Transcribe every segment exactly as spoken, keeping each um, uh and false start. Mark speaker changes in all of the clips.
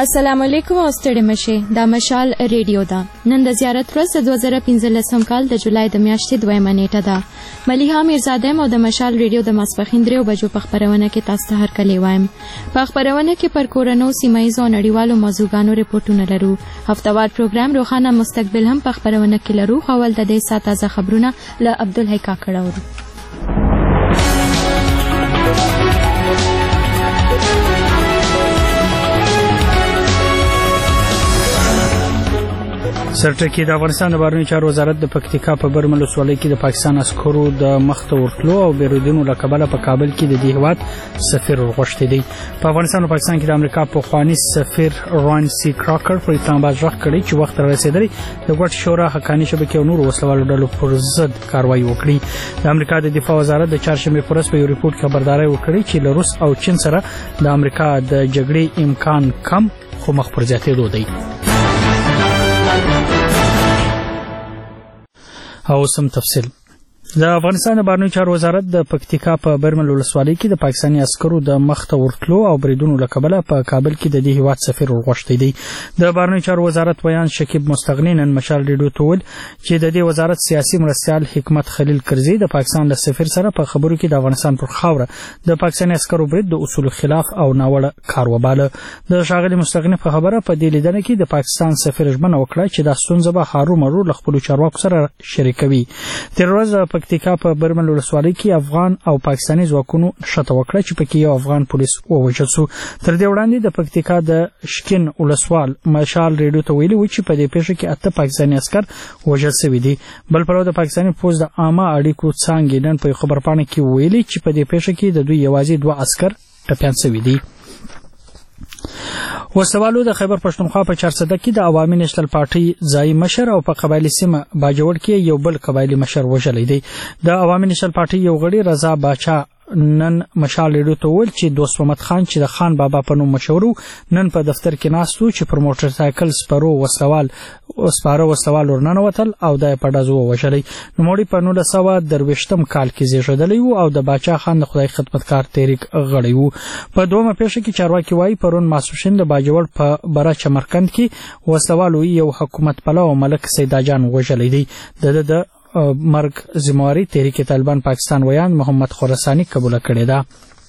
Speaker 1: السلام علیکم او ستړي مشه دا مشال ریډیو ده. نن د زیارت ورځ د دوه زره پنځلسم کال د جولای د میاشتې دویمه نیټه ده. ملیحه میرزاده او د مشال ریډیو د ماسپښین دریو بجو په خپرونه کې تاسو ته هرکلی وایم. په خپرونه کې پر کورونو سیمه ییزو نړیوالو موضوعګانو ریپورتونه لرو. هفتهوار پروګرام روښانه مستقبل هم په خپرونه کې لرو. اول د دې ساعت تازه خبرونه له عبدالحی کاکړ اورو.
Speaker 2: سرټکی د افغانستان د بهرنیو چارو وزارت د پکتیکا په برمل ولسوالۍ کې د پاکستان عسکرو د مخته ورتلو او بیرودینو له کبله په کابل کې د دې هیواد سفیر ورغوښتی دی. په افغانستان او پاکستان کې د امریکا پخوانی سفیر راین سی کراکر پر اسلام آباد ژغ کړی چې وخت رسیدلی د ګډ شورا حقاني شبکې او نور وسلوالو ډلو پر ضد کاروایی وکړي. د امریکا د دفاع وزارت د چهارشنبه پر ورځ په یو ریپورت خبرداري ورکړي چې له روس او چین سره د امریکا د جګړې امکان کم خو مخ پر زیاتېدو دی. او سم تفصیل د افغانستان د بهرنیو چارو وزارت د پکتیکا په برمل ولسوالۍ کې د پاکستاني عسکرو د مخته ورتلو او بریدونو له کبله په کابل کې د دې هیواد سفیر ورغوښتی دی. د بهرنیو چارو وزارت ویان شکیب مستغنی نن مشال ریډیو ته ویل چې د دې وزارت سیاسي مرستیال حکمت خلیل کرزي د پاکستان له سفیر سره په خبرو کې د افغانستان پر خاوره د پاکستاني عسکرو برید د اصول خلاف او ناوړه کار وباله. د ښاغلي مستغنی په خبره په دې لیدنه کې د پاکستان سفیر ژمنه وکړه چې دا ستونزه به هرومرو له خپلو چارواکو سره شریکوي. تېره ورځ پکتیکا په برمل ولسوالۍ کې افغان او پاکستاني ځواکونو شته وکړه چې پکې یو افغان پولیس ووژل شو. تر دې وړاندې د پکتیکا د شکین ولسوال مشال ریډیو ته ویلي و چې په دې پیښه کې اته پاکستاني عسکر وژل شوي دي. بل پلو د پاکستاني پوځ د عامه اړیکو څانګې نن په خبرپاڼه کې ویلي چې په دې پیښه کې د دوی یوازې دوه عسکر ټپیان شوي دي. وسوالو د خیبر پښتونخوا په چارسده کې د عوامي نېشنل پارټي ځایي مشر او په قبایلي سیمه باجوړ کې یو بل قبایلي مشر وژلی دی. د عوامي نېشنل پارټي یو غړي رضا باچا نن مشال ریډیو ته ویل چې دوست محمد خان چې د خان بابا په نوم مشهور نن په دفتر کې ناست و چې پر موټر سایکل سپرو وسوال سپاره وسوال ورننوتل او د په ډزو وژلی. نوموړي په نولس سوه درویشتم کال کې زیږیدلی و او د باچا خان د خدای خدمتکار تحریک غړی و. په دومره پیښه کې چارواکي وایي پرون ماسپښین د باجوړ په بره چمرکند کې وسوالو یو حکومت پلو ملک سیداجان وژلی دی. د د مرګ ذمہواری تحریک طالبان پاکستان ویان محمد خراسانی قبول کړی ده.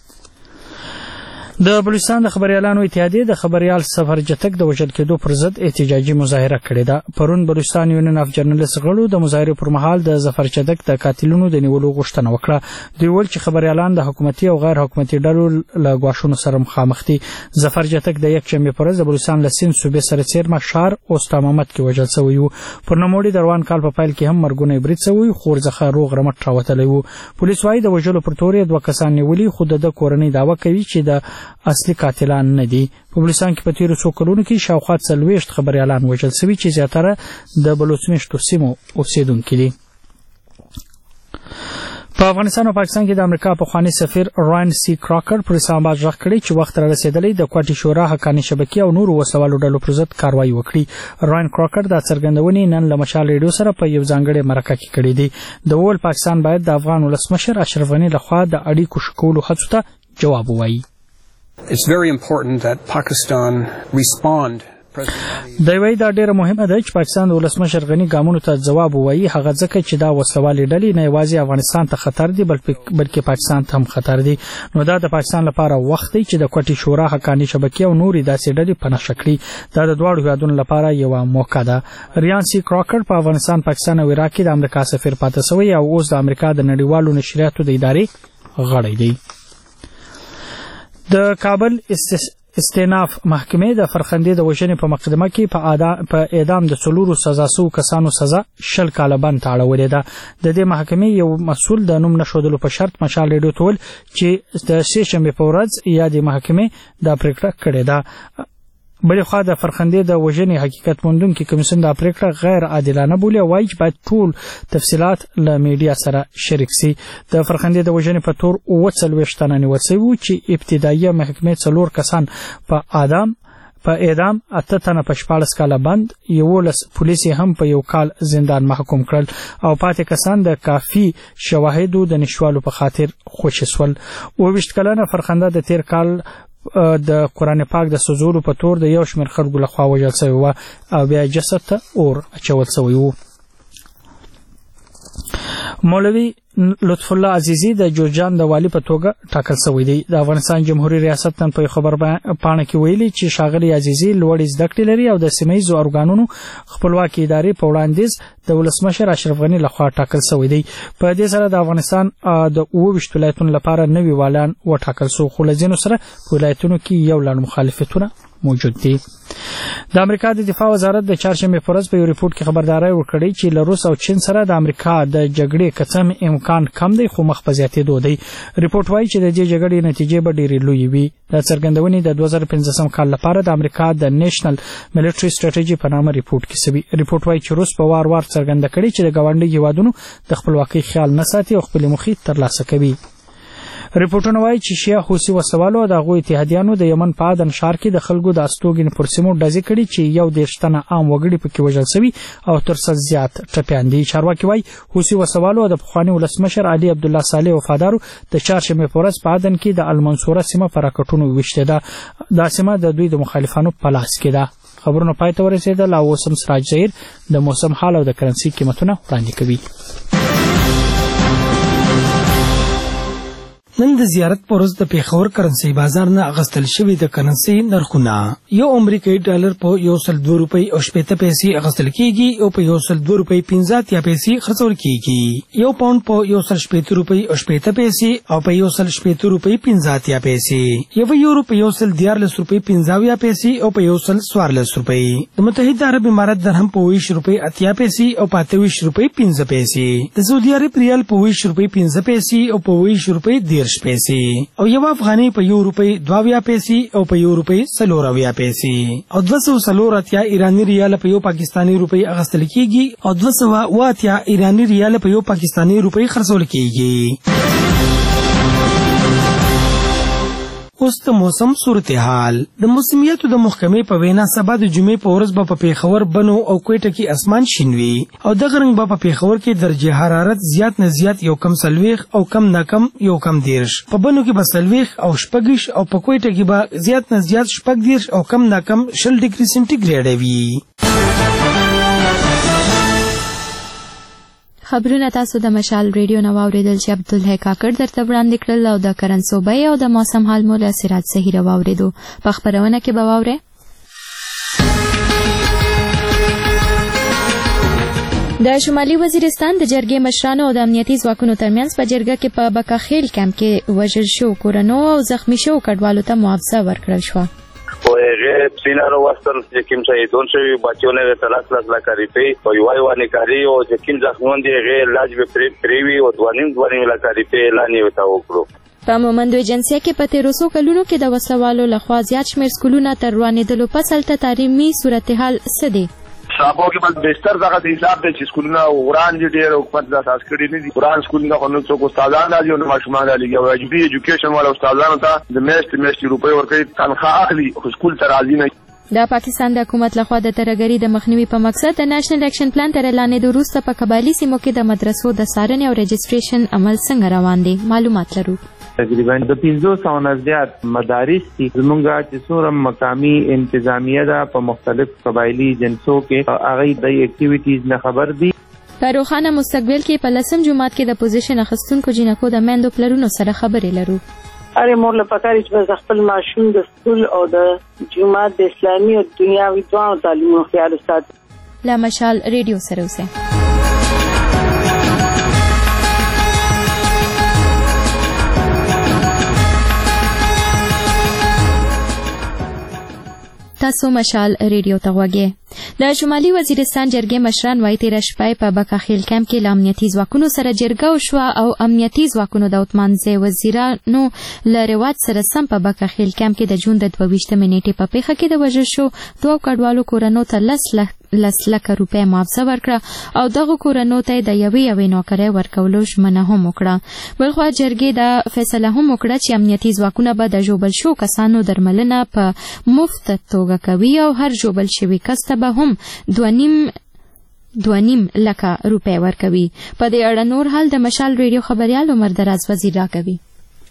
Speaker 2: د بلوچستان د خبريالانو اتحادیه د خبريال سفر جتک د وژل کېدو پر ضد احتجاجي مظاهره کړې ده. پرون بلوچستان یونین اف جرنالست غړو د مظاهره پر مهال د ظفر چدک د قاتلونو د نیولو غوښتنه وکړه. دوی ویل چې خبريالان د حکومتي او غیر حکومتي ډلو له غواښونو سره مخامخ دي. ظفر جتک د یک شنبه پر ورځ د بلوچستان له سیند صوبې سره څیرمه شهر اوستا محمد کې وژل شوی و. پر نوموړي د روان کال په پیل کې هم مرګونه برید شوی خو ورڅخه روغ رمټ راوتلی و. پولیس وايي د وژلو پر تورې دوه کسان نیولي خو د کورنۍ دعوه کوي چې د اصلي قاتلان نه دي. په بلوچستان کې په تیرو څو کلونو کې شاوخوا څلوېښت خبريالان وژل شوي چې زیاتره د بلوچستان سیمو اوسیدونکي دي. په افغانستان او پاکستان کې د امریکا پخوانی سفیر راین سی کراکر پر اسلام آباد ژغ کړی چې وخت را رسیدلی د کوټي شورا حقاني شبکې او نور وسلوالو ډلو پر ضد کاروایی وکړي. راین کراکر د څرګندونې نن له مشال ریډیو سره په یو ځانګړي مرکه کې کړې دي. د ول پاکستان باید د افغان ولسمشر اشرف غني لخوا د اړیکو ښه کولو هڅو ته جواب ووایي.
Speaker 3: It's very important that Pakistan respond.
Speaker 2: دا وایي دا ډیره مهمه ده چې پاکستان د ولسمشر غني ګامونو ته ځواب ووایي. هغه ځکه چې دا وسلوالې ډلې نه یوازې افغانستان ته خطر دي بلکې پاکستان ته هم خطر دي. نو دا د پاکستان لپاره وخت دی چې د کوټي شورا حقاني شبکې او نورې داسې ډلې پناه کړي. دا د دواړو هیوادونو لپاره یو موقع ده. ریان سی کراکر په افغانستان پاکستان او عراق کې د امریکا سفیر پاتې شوی او اوس د امریکا د نړیوالو نشریاتو د ادارې غړی دی. د کابل استیناف محکمې د فرخندې د وژنې په مقدمه کې په اعدام د څلورو سزا سوو کسانو سزا شل کاله بند ته اړولې ده. د دې محکمې یو مسؤل د نوم نښودلو په شرط مشال ریډیو ته ویل چې د سې شنبې په ورځ یادې محکمې دا پریکړه کړې ده. بلې خوا د فرخندې د وژنې حقیقت موندونکي کمیسیون دا پریکړه غیر عادلانه بولي او وایي چې باید ټول تفصیلات له میډیا سره شریک سي. د فرخندې د وژنې په تور اووه څلوېښت تنه نیول شوي وو چې ابتدایي محکمې څلور کسان په اعدام په اعدام اته تنه په شپاړس کاله بند یولس پولیس هم په یو کال زندان محکوم کړل او پاتې کسان د کافي شواهدو د نشوالو په خاطر خوشي شول. اووه ویشت کلنه فرخنده د تیر کال د قرآن پاک د سوزولو په تور د یو شمېر خلکو لخوا وژل شوی و او بیا جسد ته اور اچول شوی و. مولوي لطف الله عزیزی د جوزجان د والی په توګه ټاکل شوی دی. د افغانستان جمهوریت ریاست نن په خبر پاڼه کې ویلي چې ښاغلي عزیزی لوړې زده کړې لري او د سیمه ییزو ارګانونو خپلواکي ادارې په وړاندیز د ولسمشر اشرف غني لخوا ټاکل شوی دی. په دې سره د افغانستان د اووه ویشت ولایتونو لپاره نوي والان وټاکل شو، خو له ځینو سره په ولایتونو کې یو لړ مخالفتونه موجود دي. د امریکا د دفاع وزارت د چهارشنبه په ورځ په یو ریپورت کې خبرداري ورکړې چې له روس او چین سره د امریکا د جګړې کڅم امکان کم دی، خو مخ په زیاتېدو دی. ریپورت وایي چې د دې جګړې نتیجې به ډېرې لویې وي. د څرګندونې د دوه زره پنځلسم کال لپاره د امریکا د نیشنل ملټري سټریټیجي په نامه ریپورت کې شوی. ریپورت وایي چې روس په وار وار څرګنده کړې چې د ګاونډي هیوادونو د خپلواکۍ خیال نه ساتي او خپل موخې ترلاسه کوي. ریپورتونه وایي چې شیعه حوثي وسوالو د هغوی اتحادیانو د یمن په عدن ښار کې د خلکو د استوګن پر سیمو ډزې کړي چې یو دېرش تنه عام وګړي پکې وژل شوي او تر سل زیات ټپیان دي. چارواکي وایي حوثي وسوالو د پخواني ولسمشر علي عبدالله صالح وفادارو د چهارشنبې په ورځ په عدن کې د المنصوره سیمه په راکټونو ویشتې ده. دا سیمه د دوی د مخالفانو په لاس کې ده. خبرونه پای ته ورسېدل او اوس هم سراج ظهیر د موسم حال او د کرنسي قیمتونه وړاندې کوي.
Speaker 4: نن د زیارت پر ورځ د پیښور کرنسي بازار نه اغستل شوی د کرنسي نرخونه یو امریکایي ډالر په یو سل دوه روپۍ او شپېته پیسې اغستل کیږي او په یو سل دوه روپۍ پنځه اتیا پیسې خرڅول کیږي. یو پاوند په یو سل شپېته روپۍ او شپېته پیسې او په یو سل شپېته روپۍ پنځه اتیا پیسې. یو یورو په یو سل دیارلس روپۍ پنځه اویا پیسې او په یو سل څوارلس روپۍ. د متحده عرب امارات درهم په ویش روپۍ اتیا پیسې او په اته ویش روپۍ پنځه پیسې. د سعودي عرب ریال په ویش روپۍ پنځه پیسې او په ویش روپۍ پیسې او یو افغاني په یو روپۍ دوه پیسې او په یو روپۍ څلور اویا پیسې او دوه سوه څلور اتیا ایرانی ریال په یو پاکستانی روپۍ اغستل کیږي او دوه سوه اوه اتیا ایرانی ریال په یو پاکستانی روپۍ خرڅول کیږي. اوس د موسم صورتحال. د موسمیاتو د محکمې په وینا سبا د جمعې په ورځ به په پیښور، بنو او کوټه کې اسمان شین وي او دغه رنګ به په پیښور کې درجه حرارت زیات نه زیات یو کم سلويخ او کم نه کم یو کم دیرش، په بنو کې به سلويخ او شپږش او په کوټه کې به زیات نه زیات شپږ دیرش او کم نه کم شل ډیګري سنټیګریډ وي.
Speaker 1: خبرونه تاسو د مشال ریډیو نو اوریدل چې عبدالله کاکړ درته وړاندې کړل او د کرنسوبۍ او د موسم حال مولا سراج ظهیر واوریدو. په خبرونه کې به واورئ د شمالي وزیرستان د جرګې مشرانو او د امنیتي ځواکونو ترمنځ په جرګه کې په بکاخیل کمپ کې وژل شو کورنو او زخمی شو کډوالو ته معاوضه ورکړل شوه.
Speaker 5: و هغه سینارو وستل چې کوم شهیدون شوی بچونه له ثلاث لاس لا کاریپي او یو وای کاری او چې کوم ځخمون دی هغه علاج به پری پریوي او دوانیم دوانیم لا کاریپي اعلان وتا وکړو.
Speaker 1: په مومندو ایجنسي کې په تیروسو کلونو کې د وسوالو لخوا زیات شمېر سکولونه تر روانېدلو پس هلته تعلیمي صورتحال څه دی؟
Speaker 6: صاحبو کې بس بهتر دغه حساب دی چې سکولونه وړاندې ډېر حکومت د اساس کړي نه دي. قرآن سکولونه خو نو څوک استادان راځي او نو ماشومان راځي او ایجوبي ایجوکیشن والا استادانو ته د میاشتې میاشتې روپۍ ورکوي تنخواه اخلي خو سکول ته راځي نه.
Speaker 1: د پاکستان د حکومت لخوا د ترهګرۍ د مخنیوي په مقصد د نېشنل اکشن پلان تر اعلانېدو وروسته په قبایلي سیمو کې د مدرسو د څارنې او رجسټریشن عمل څنګه روان دی معلومات لرو.
Speaker 7: تقریبا د پنځه سوه نه زیات مدارس دي زمونږ چې څومره مقامي انتظامیه ده په مختلف قبایلي جنسو کې هغه د اکټیویټیز نه خبر دي.
Speaker 1: په روښانه مستقبل کې په لسم جماعت کې د پوزیشن اخیستونکو جنکو د میندو پلرونو سره خبرې لرو.
Speaker 8: هر مور له پکاري چې خپل ماشوم د سکول او د جماعت د اسلامي او دنیاوي دوه تعلیمونو خیال ساتي.
Speaker 1: لا مشال ریډیو سره اوسه. تاسو مشال ریډیو ته غوږی. د شمالي وزیرستان جرګې مشران وایي تېره شپه په بکاخیل کمپ کې له امنیتي ځواکونو سره جرګه وشوه او امنیتي ځواکونو د عثمانزي وزیرانو له رواج سره سم په بکاخیل کمپ کې د جون د دوه ویشتمې نیټې په پیښه کې د وژل شو دوو کډوالو کورنو ته لس لس لکه روپۍ معاوضه ورکړه او دغو کورنو ته د یوې یوې نوکرۍ ورکولو ژمنه هم وکړه. بلخوا جرګې دا فیصله هم وکړه چې امنیتي ځواکونه به د ژوبل شو کسانو درملنه په مفت توګه کوي او هر ژوبل شوي کس ته به هم دوانیم دوانیم لکه روپۍ ورکوي. په دې اړه نور حال د مشال ریډیو خبریال عمر دراز وزیر راکوي.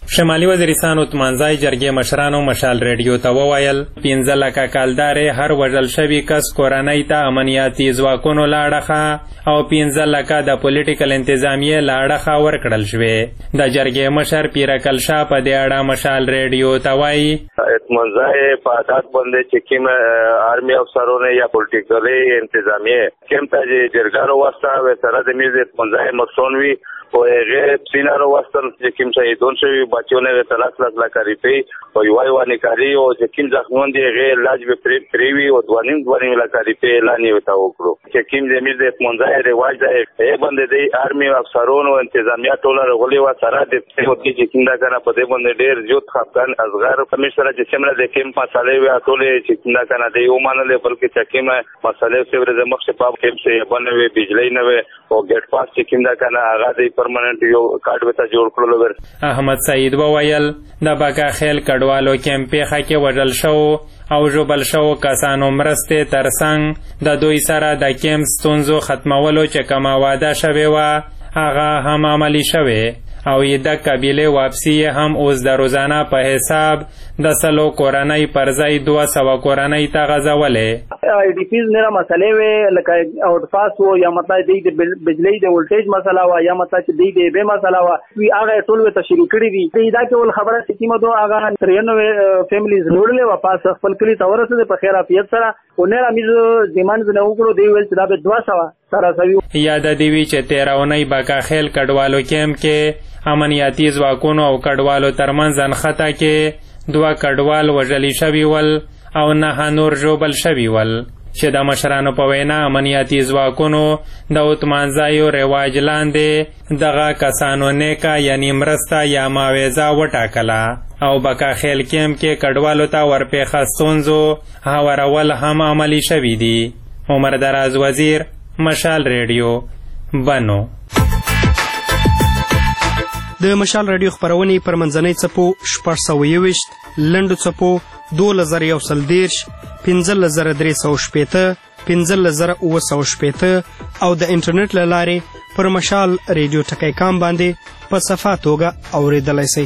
Speaker 9: شمالي وزیرستان عثمانزای جرګې مشرانو مشال ریډیو ته وویل پنځه لکه کلدارې هر وژل شوي کس کورنۍ ته امنیتي ځواکونو له اړخه او پنځه لکه د پولیټیکل انتظامیې له اړخه ورکړل شوې. د جرګې مشر پیرکل شاه په دې اړه مشال ریډیو ته وایي
Speaker 5: عثمانزای په عادت باندې چې کوم آرمي افسرونه یا پولیټیکل انتظامیې کوم ته چې جرګه راوسته سره د میز عثمانزای مخصون وي او هغه سینا راوستل چې کوم شهیدون شوي بچیونه ثلاث لاکھ لکه روپۍ او یو یوانې کاري او چې کوم زخمیان دي هغه علاج به پریوي او دوه نیم دوه نیم لکه روپۍ اعلان ورته وکړو. چې کوم د میز عثمانزای رواج دی هغه باندې د آرمي افسرونو انتظامیه ټول راغلي و سره د پولیسو چې کوم دا کنه په دې باندې ډېر زیات خپګان اصغر کمشنر چې څنګه د کوم مسالې وی ټول چې کوم دا کنه د یو منلې بلکې چې کوم مسالې چې ورته مخ په کوم څه باندې وی بجلی نه وي او ګټ پاس چې کوم دا کنه هغه د پرمننت یو کارت وته جوړ کړل ور.
Speaker 9: احمد سعید وویل د باکا خیل کډوالو کیمپې خکه وژل شو او ژوبل شو کسانو مرستې ترڅنګ د دوی سره د کیمپ ستونزو ختمولو چې کومه وعده شوې وه هغه هم عملي شوې او د قبیلې واپسي هم اوس د روزانه په حساب د سلو کورنۍ پر ځای دوه سوه کورنۍ ته غځولې.
Speaker 10: آی ډي پیز میرا مسئلې وې لکه آؤٹ پاس و یا مطلب دی د بجلی د ولټیج مسله و یا مطلب چې دی د به مسله و وی هغه ټول ته شروع کړی دي دا کې ول خبره چې کیمه دو هغه ترنوي فیملیز جوړلې و پاس خپل کلی ته ورسېده په خیر عافیت سره او نه رامیزو ډیماند نه وکړو دی ویل چې دا به دوه سوه سره سوي.
Speaker 9: یاد دی وی چې تیراونۍ باکا خیل کډوالو کیمپ کې امنیتي ځواکونو او کډوالو ترمنځ انخته کې دوه کډوال وژلي شوي ول او نه نور ژوبل شوي ول چې د مشرانو په وینا امنیتي ځواکونو د عثمانزایو رواج لاندې دغه کسانو نیکه یعنی مرسته یا معاوضه وټاکله او بکا خیل کیمپ کې کډوالو ته ورپېښه ستونزو هوارول هم عملي شوي دي. عمر دراز وزیر مشال ریډیو بنو.
Speaker 11: د مشال رادیو خپرونې پر منځنۍ څپو شپږ سوه یوویشت لنډو څپو دولس زره یو سل دېرش پنځلس زره درې سوه شپېته پنځلس زره اووه سوه شپېته او د انټرنیټ له لارې پر مشال ریډیو ټکی کام باندې په صفا توګه اورېدلی سئ.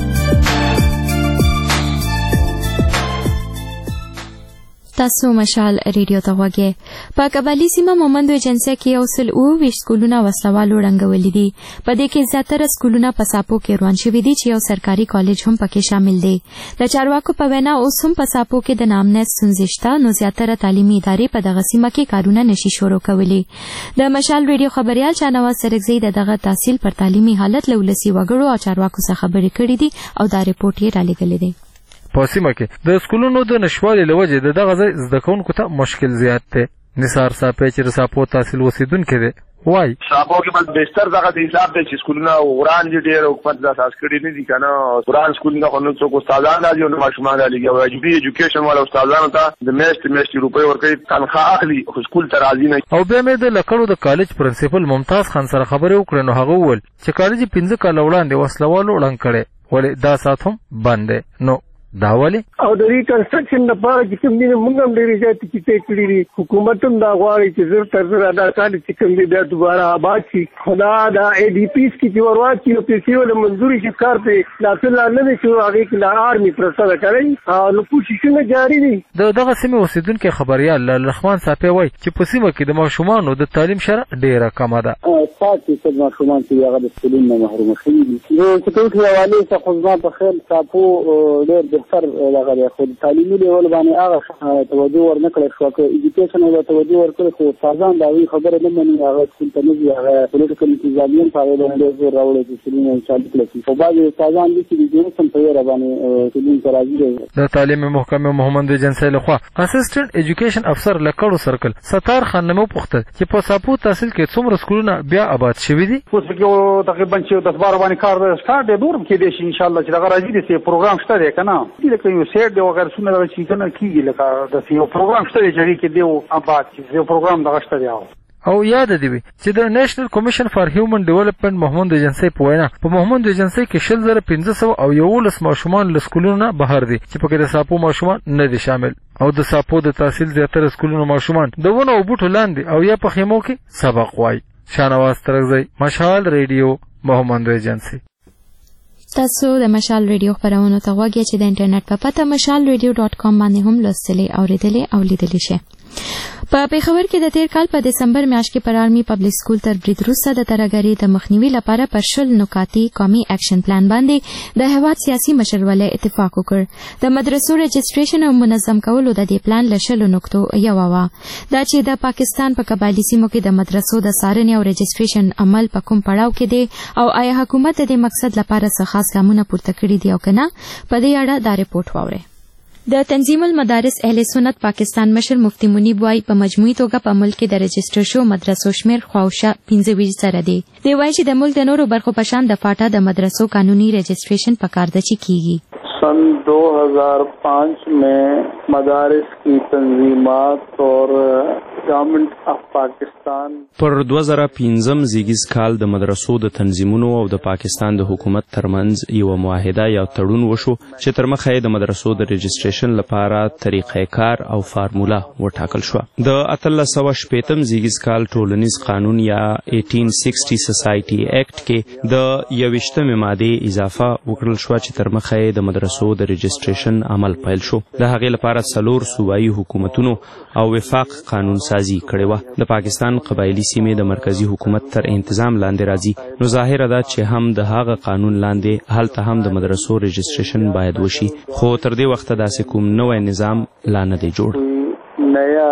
Speaker 1: تاسو مشال ریډیو ته غوږی. په قبایلي سیمه مومندو ایجنسۍ کې یو سل اووه ویشت سکولونه وسلوالو ړنګولي دي. په دې کې زیاتره سکولونه په ساپو کې روان شوي دي چې یو سرکاري کالج هم پکې شامل دی. د چارواکو په وینا اوس هم په ساپو کې د ناامنیت ستونزې شته نو زیاتره تعلیمي ادارې په دغه سیمه کې کارونه نشي شروع کولی. د مشال ریډیو خبریال شاهنواز سرکزی د دغه تحصیل پر تعلیمي حالت له ولسي وګړو او چارواکو څخه خبرې کړې دي او دا رپورټ یې رالیږلی دی.
Speaker 12: په سیمه کې د سکولونو د نشوالي له وجې د دغه ځای زده کوونکو ته مشکل زیات دی. نثار صافی چې د ساپو تحصیل اوسېدونکی دی وایي
Speaker 6: ساپو کې بس بهتر دغه د حساب دی چې سکولونه وران دي ډېر حکومت دا اساس کړي نه دي که نه وران سکولونه خو نو څوک استادان راځي او نه ماشومان رالیږي او ایجوبي ایجوکیشن والا استادانو ته د میاشتې میاشتې روپۍ ورکوي تنخواه اخلي خو سکول ته راځي نه.
Speaker 12: او بیا مې د لکړو د کالج پرنسپل ممتاز خان سره خبرې وکړې نو هغه وویل چې کالج یې پنځه کاله وړاندې وسلوالو ړنګ کړی ولې دا ساعت هم بند دی. نو دا ولې
Speaker 13: او د ریکنسټرکشن لپاره چې کوم دي موږ هم ډېرې زیاتې کیسې کړي دي. حکومت هم دا غواړي چې زر تر زره دا کالج چې کوم دي بیا دوباره آباد شي. خو دا د اے ډي پیز کې چې ور واچي نو پیسې ولې منظوري شي کار پرې لاسل نه دی چې هغې کې لا آرمي پرسته ده کوي نو کوششونه جاري دي.
Speaker 12: د دغه سیمې اوسېدونکی خبریال لال رحمان صافی وایي چې په سیمه کې د ماشومانو د تعلیم شرح ډېره کمه ده.
Speaker 14: پاتې څه ماشومان چې هغه د سکولونو نه محرومه شوي دي. د سکوټ حوالې څخه خو زما په خیال ساپو ډېر بهتر دغه دی خو د تعلیمي لیول باندې هغه توجه ورنه کړی شوه که ایجوکیشن ورته توجه ورکړی خو استادان د هغوی خبره نه مني هغه سکول ته نه ځي هغه پولیټیکل انتظامي هم په هغې باندې ډېر زور راوړی چې سکولونه چالو کړی شي خو بعضې استادان دي چې د اوس هم په ویره باندې سکولونو ته راځي دی.
Speaker 12: د تعلیم محکمې مومند ایجنسۍ لخوا اسسټنټ ایجوکیشن افسر لکړو سرکل ستار خان نه مې وپوښتل چې په ساپو تحصیل کې څومره سکولونه بیا آباد شوي دي.
Speaker 15: اوس پکې تقریبا چې دس باره باندې کار سټارټ دی نور هم کېدی شي انشاءالله چې دغه راځي دی پروګرام شته دی که نه لکه یو سیټ دی وغیره څومره دغه چې که نه کېږي لکه داسې یو پروګرام شته دی چې هغې کې دی آباد چې یو پروګرام دغه شته دی.
Speaker 12: او یاد دی وي چې د نیشنل کمیشن فار هیومن ډیولپمنټ مومند ایجنسۍ په وینا په مومند ایجنسۍ کې شل زره پنځه سوه او یولس ماشومان له سکولونو نه بهر دي چې پکې د ساپو ماشومان نه دي شامل او د ساپو د تحصیل زیاتره سکولونو ماشومان د ونو او بوټو لاندې او یا په خیمو کې سبق وایي. شاهنواز ترکزی مشال ریډیو مومند ایجنسۍ.
Speaker 1: تاسو د مشال ریډیو خبرونه ته غواړئ چې د انټرنیټ په پته مشال ریډیو ډاټ کام باندې هم لوستلې او ریډلې او لیدلې شئ. په پیښور کې د تیر کال په دسمبر میاشت کې پر آرمي پبلک سکول تر برید وروسته د ترهګرۍ د مخنیوي لپاره پر شل نکاتي قومي اکشن پلان باندې د هیواد سیاسي مشرولۍ اتفاق وکړ. د مدرسو رجسټریشن او منظم کولو د دې پلان له شلو نکتو یوه وه دا چې د پاکستان په قبایلي سیمو کې د مدرسو د څارنې او رجسټریشن عمل په کوم پړاو کې دی او آیا حکومت د دې مقصد لپاره څه خاص ګامونه پورته کړي دي او که نه. په دې اړه دا رپورټ واورئ. د تنظیم المدارس اهل سنت پاکستان مشر مفتی منیب وایي په مجموعي توګه په ملک کې د رجسټر شو مدرسو شمیر خواوشا پنځه ویشت سره دی. دی وایي چې د ملک د نورو برخو په شان د فاټا د مدرسو قانوني رجسټریشن پکار ده چې کیږي.
Speaker 14: सन दो हज़ार पाँच में मदारिस की तंजीमात और गवर्नमेंट ऑफ पाकिस्तान
Speaker 16: پر دوه زره پنځم زیږیز کال د مدرسو د تنظیمونو او د پاکستان د حکومت ترمنځ یو معاهده یا تړون وشو چې تر مخه د مدرسو د رجسټریشن لپاره طریقې کار او فارمولا وټاکل شو. د اتلس سوه شپېتم زیږیز کال ټولنیز قانون یا اټین سکسټي سوسایټي اکټ کې د یویشتمې مادې اضافه وکړل شو چې تر مخه د مدرسو د رجسټریشن عمل پیل شو. د هغې لپاره څلور صوبایي حکومتونو او وفاق قانون سازي کړې وه. د پاکستان قبایلي سیمې د مرکزی حکومت تر انتظام لاندې راځي نو ظاهره ده چې هم د هغه قانون لاندې هلته هم د مدرسو رجسټریشن باید وشي خو تر دې وخته داسې کوم نوی نظام لا نه دی جوړ.
Speaker 14: نیا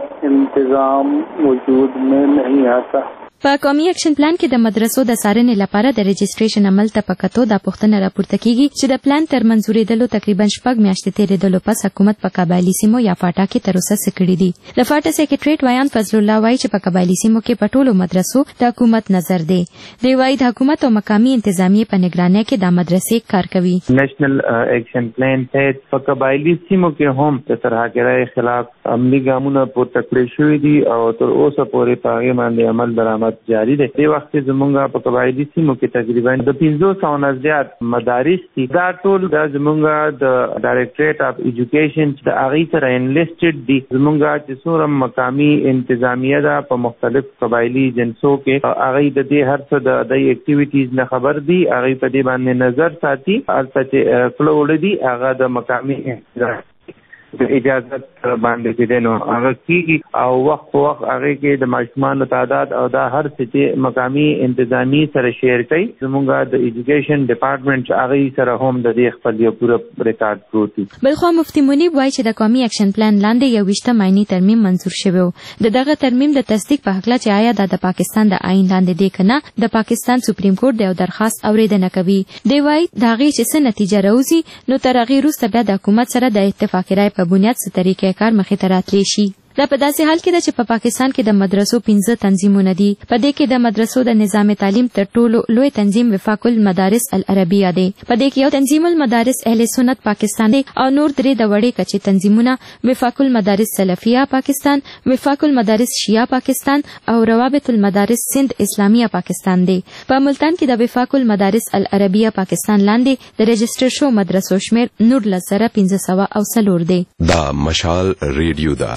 Speaker 14: انتظام وجود میں نہیں آتا.
Speaker 1: په قومي اکشن پلان کې د مدرسو د څارنې لپاره د رجسټریشن عمل ته په کتو دا پوښتنه راپورته کیږي چې د پلان تر منظورېدلو تقریبا شپږ میاشتې تېرېدلو پس حکومت په قبایلي سیمو یا فاټا کې تر اوسه څه کړي دي. د فاټا سیکریټریټ ویان فضل الله وایي چې په قبایلي سیمو کې په ټولو مدرسو د حکومت نظر دی. دی وایي د حکومت او مقامي انتظامیې په نګرانۍ کې دا مدرسې کار کوي.
Speaker 7: نیشنل اکشن پلان تحت په قبایلي سیمو کې هم د ترهګرۍ خلاف عملي ګامونه پورته کړي شوي دي او تر اوسه پورې په هغې باندې عمل درآمد جاری دی. دې وخت کې زمونږ په قبایلي سیمو کې تقریبا د پنځو سوو نه زیات مدارس دي. دا ټول د زمونږ د ډایرکټریټ اف ایجوکیشن د هغې سره انلیسټډ دي. زمونږ چې څومره مقامي انتظامیه ده په مختلف قبایلي جنسو کې هغې د دې هر څه د دې اکټیویټیز نه خبر دي. هغې په دې باندې نظر ساتي. هلته چې کله وړه دي هغه د مقامي انتظام د اجازت باندې چې دی نو هغه کېږي او وخت په وخت هغې کې د ماشومانو تعداد او دا هر څه چې مقامي انتظامي سره شیر کوي. زمونږ د ایجوکیشن ډپارټمنټ هغې سره هم د دې خپل یو پوره ریکارډ پروت دی.
Speaker 1: بلخوا مفتي منیب وایي چې د قومي اکشن پلان لاندې یوویشتم آئیني ترمیم منظور شوی و. د دغه ترمیم د تصدیق په هکله چې آیا دا د پاکستان د آئین لاندې دی که نه د پاکستان سپریم کورټ د یو درخواست اورېدنه کوي. دی وایي د هغې چې څه نتیجه راوځي نو تر هغې وروسته بیا د حکومت سره د اتفاقي رایې په بنیاد څه طریقې کار مخې ته راتلی شي. دا په داسې حال کې ده چې په پاکستان کې د مدرسو پنځه تنظیمونه دي. په دې کې د مدرسو د نظام تعلیم تر ټولو لوی تنظیم وفاق المدارس العربیه دی. په دې کې یو تنظیم المدارس اهل سنت پاکستان دی او نور درې د وړې کچې تنظیمونه وفاق المدارس سلفیه پاکستان، وفاق المدارس شیعه پاکستان او روابط المدارس سند اسلامیه پاکستان دی. په ملتان کې د وفاق المدارس العربیه پاکستان لاندې د رجسټر شو مدرسو شمیر نورلس زره پنځه سوه او څلور دی.
Speaker 17: دا مشال ریډیو ده.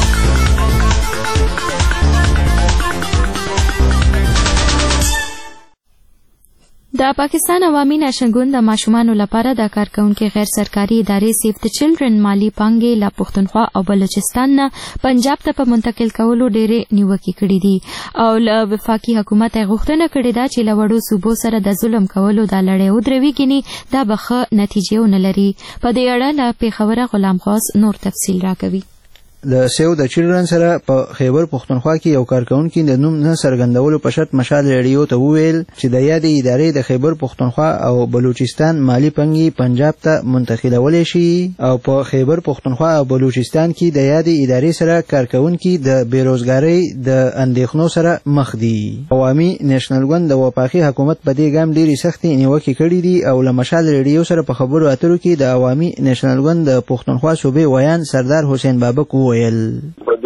Speaker 1: د پاکستان عوامي نشن ګوند د ماشومانو لپاره د کارکونکو غیر سرکاري ادارې سیف د چلډرن مالی پانګې له پښتونخوا او بلوچستان نه پنجاب ته په منتقل کولو ډېرې نیوکې کړې دي او له وفاقي حکومت یې غوښتنه کړې ده چې له وړو صوبو سره د ظلم کولو دا لړۍ ودروي ګینې دا به ښه نتیجې ونه لري. په دې اړه له پېښوره غلام غوث نور تفصیل راکوي.
Speaker 18: د سیو د چلډرن سره په خیبر پښتونخوا کې یو کارکونکي د نوم نه څرګندولو په شرط مشال ریډیو ته وویل چې د یادې ادارې د خیبر پښتونخوا او بلوچستان مالی پنګي پنجاب ته منتقلولی شي او په خیبر پښتونخوا او بلوچستان کې د یادې ادارې سره کارکونکي د بیروزګارۍ د اندېښنو سره مخ دي. عوامي نېشنل ګوند د وفاقي حکومت په دې ګام ډېرې سختې نیوکې کړې دي او له مشال ریډیو سره په خبرو اترو کې د عوامي نېشنل ګوند د پښتونخوا صوبې ویان سردار حسین بابک وویل
Speaker 6: په دوه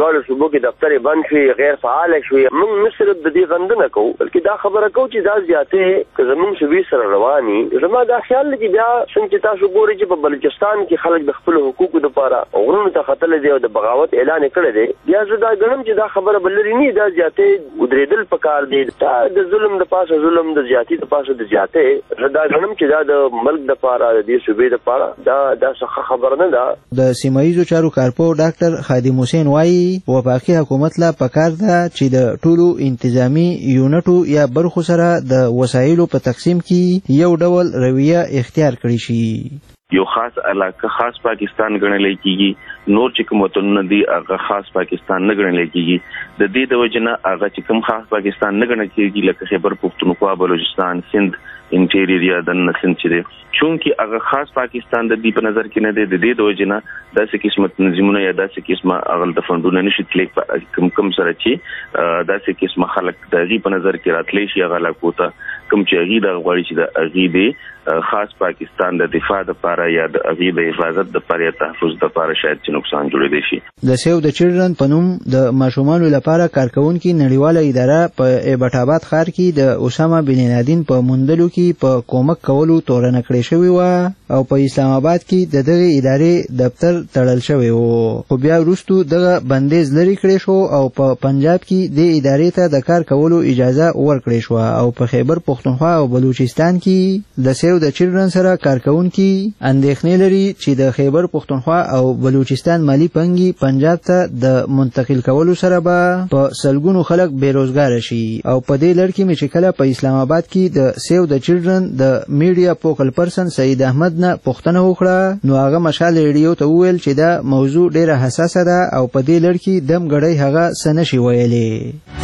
Speaker 19: دواړو صوبو کې دفتر بند شوي غیر فعال شوي موږ نه صرف د دې غندنه کوو بلکې دا خبره کوو چې دا زیاتې که زموږ صوبې سره رواني زما دا خیال دی چې بیا څنګه چې تاسو ګورئ چې په بلوچستان کې خلک د خپل حقوقو لپاره غرونو ته ختلي دي او د بغاوت اعلان کړی دی بیا زه دا ګڼم چې دا خبره بل لري نه دا زیاتې ودرېدل پکار دی دا د ظلم د پاسه ظلم د زیاتې د پاسه د زیاتې زه دا ګڼم چې دا د ملک لپاره د دې صوبې لپاره دا دا څه خبره نه ده.
Speaker 18: د سیمایي چارو کارپو ډاکټر خادم حسین وایي وفاقي حکومت لا پکار ده چې د ټولو انتظامی یونټو یا برخو سره د وسایلو په تقسیم کې یو ډول رویه اختیار کړی شي.
Speaker 20: یو خاص علاقه خاص پاکستان ګڼل کېږي نور چې کوم وطنونه دي هغه خاص پاکستان نه ګڼل کېږي د دې د وجنه هغه چې کوم خاص پاکستان نه ګڼل کېږي لکه خیبر پختونخوا بلوچستان سند انټیریر یا د سند چې دي چونکه هغه خاص پاکستان د دې په نظر کې نه دی د دې د وجنه داسې قسمه تنظیمونه یا داسې قسمه اغل د فندونه نشي تللی کوم کوم سره چې داسې قسمه خلک د غي په نظر کې راتلی شي هغه لا کوته کوم چې غي د غواړي چې د غي دی خاص پاکستان د دفاع لپاره یا د غي د حفاظت لپاره یا تحفظ لپاره شاید چې نقصان جوړ دی شي. د سیو د چلډرن په نوم د ماشومانو لپاره کارکونکو نړیواله اداره په ایبټ آباد ښار کې د اسامه بن لادن په موندلو کې په کومک کولو تورنه کړې شوې و او په اسلام آباد کې د دغه ادارې دفتر تړل شوی و خو بیا وروسته دغه بندیز لري کړی شو او په پنجاب کې د ادارې ته د کار کولو اجازه ورکړې شو او په خیبر پختونخوا او بلوچستان کې د سیو د چلډرن سره کارکونکو اندېښنې لري چې د خیبر پختونخوا او بلوچستان مالی پنګي پنجاب ته د منتقل کولو سره به په سلګونو خلک بیروزګار شي او په دې لړ کې چې کله په اسلام آباد کې د سیو د چلډرن د میډیا فوکل پرسن سید احمد نه پوښتنه وکړه نو هغه مشال ریډیو ته وویل چې دا موضوع ډیره حساسه ده او په دې لړ کې دم غړی هغه سنشي ویلې.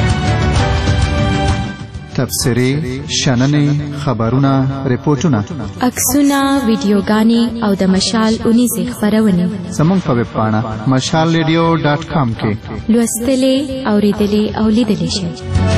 Speaker 21: تبصرې شننې خبرونه ریپورتونه
Speaker 1: عکسونه ویډیوګانې او د مشال اونیزې خپرونې
Speaker 21: زموږ په ویب پاڼه مشال ریډیو ډاټ کام کې
Speaker 1: لوستلې اوریدلې او لیدلې شئ.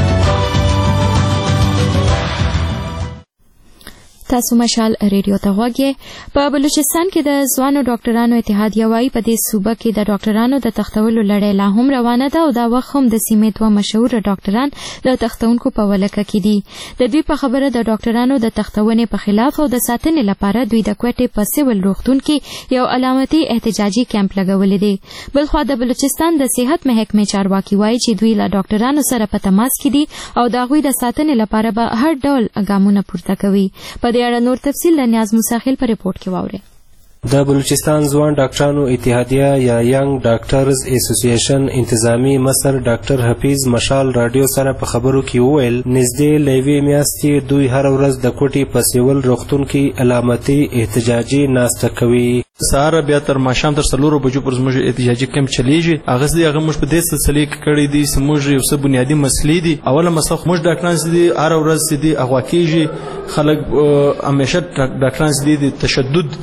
Speaker 1: تاسو مشال ریډیو ته غوږی په بلوچستان کې د ځوانو ډاکټرانو اتحادیه وايي په دې صوبه کې د ډاکټرانو د تختولو لړۍ لا هم روانه ده او دا وخت هم د سیمې دوه مشهور ډاکټران د تختونکو په ولکه کې دي. د دوی په خبره د ډاکټرانو د تختونې په خلاف او د ساتنې لپاره دوی د کوټې په سیول روغتون کې یو علامتي احتجاجي کیمپ لګولې دي. بلخوا د بلوچستان د صحت محکمې چارواکي وايي چې دوی له ډاکټرانو سره په تماس کې دي او د هغوی د ساتنې لپاره به هر ډول ګامونه پورته کوي. په دې اړه نور تفصیل د نیاز مساخیل په ریپورت کې واورئ.
Speaker 22: د بلوچستان ځوان ډاکټرانو اتحادیه یا ینګ ډاکټرز اسوسییشن انتظامی مصر ډاکټر حفیظ مشال رادیو سره په خبرو کې وویل نږدې له یوې میاشتې دوی هر ورځ د کوټې په سیول روغتون کې علامتي احتجاجي ناسته کوي.
Speaker 23: سهار بیا تر ماښام تر څلورو بجو پر زموږ احتجاجي کیمپ چلیږي. هغه دې هغه موږ په دې سلسله کې کړی دي چې موږ یو څه بنیادي مسلې دي. اوله مسله موږ ډاکټران چې دي هر ورځ چې دي اغوا کېږي خلک همیشه ډاکټران چې دي د تشدد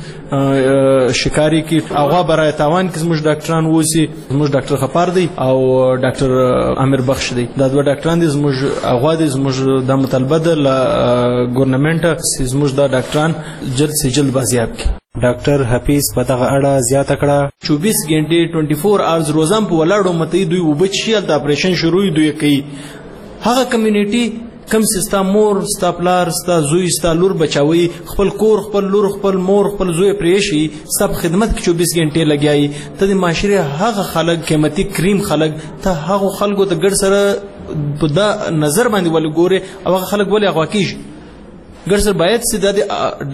Speaker 23: شکاري کې اغوا برای تاوان کې زموږ ډاکټران ووسي. زموږ ډاکټر خپار دی او ډاکټر امیر بخش دی دا دوه ډاکټران دي زموږ اغوا دي زموږ د مطالبه ده له ګورنمنت چې زموږ د ډاکټران جلد سے جلد بازیاب کړي.
Speaker 22: ډاکټر حفیظ په دغه اړه زیاته کړه
Speaker 23: چوبیس غنټې چوبیس اورز روزان په ولاړو متي دوی وبچي د اپریشن شروع دوی کوي. هغه کمیونټي کم سستا مور ستا پلار ستا زوی ستا لور بچاوي خپل کور خپل لور خپل مور خپل زوی پریشي ستا په خدمت کې چوبیس غنټې لګیایي. ته د معاشره هغه خلک قیمتي کریم خلک ته هغه خلکو ته ګډ سره په دا نظر باندې ول ګوره او هغه خلک ولې اغوا کیږي ګډ سره باید سي د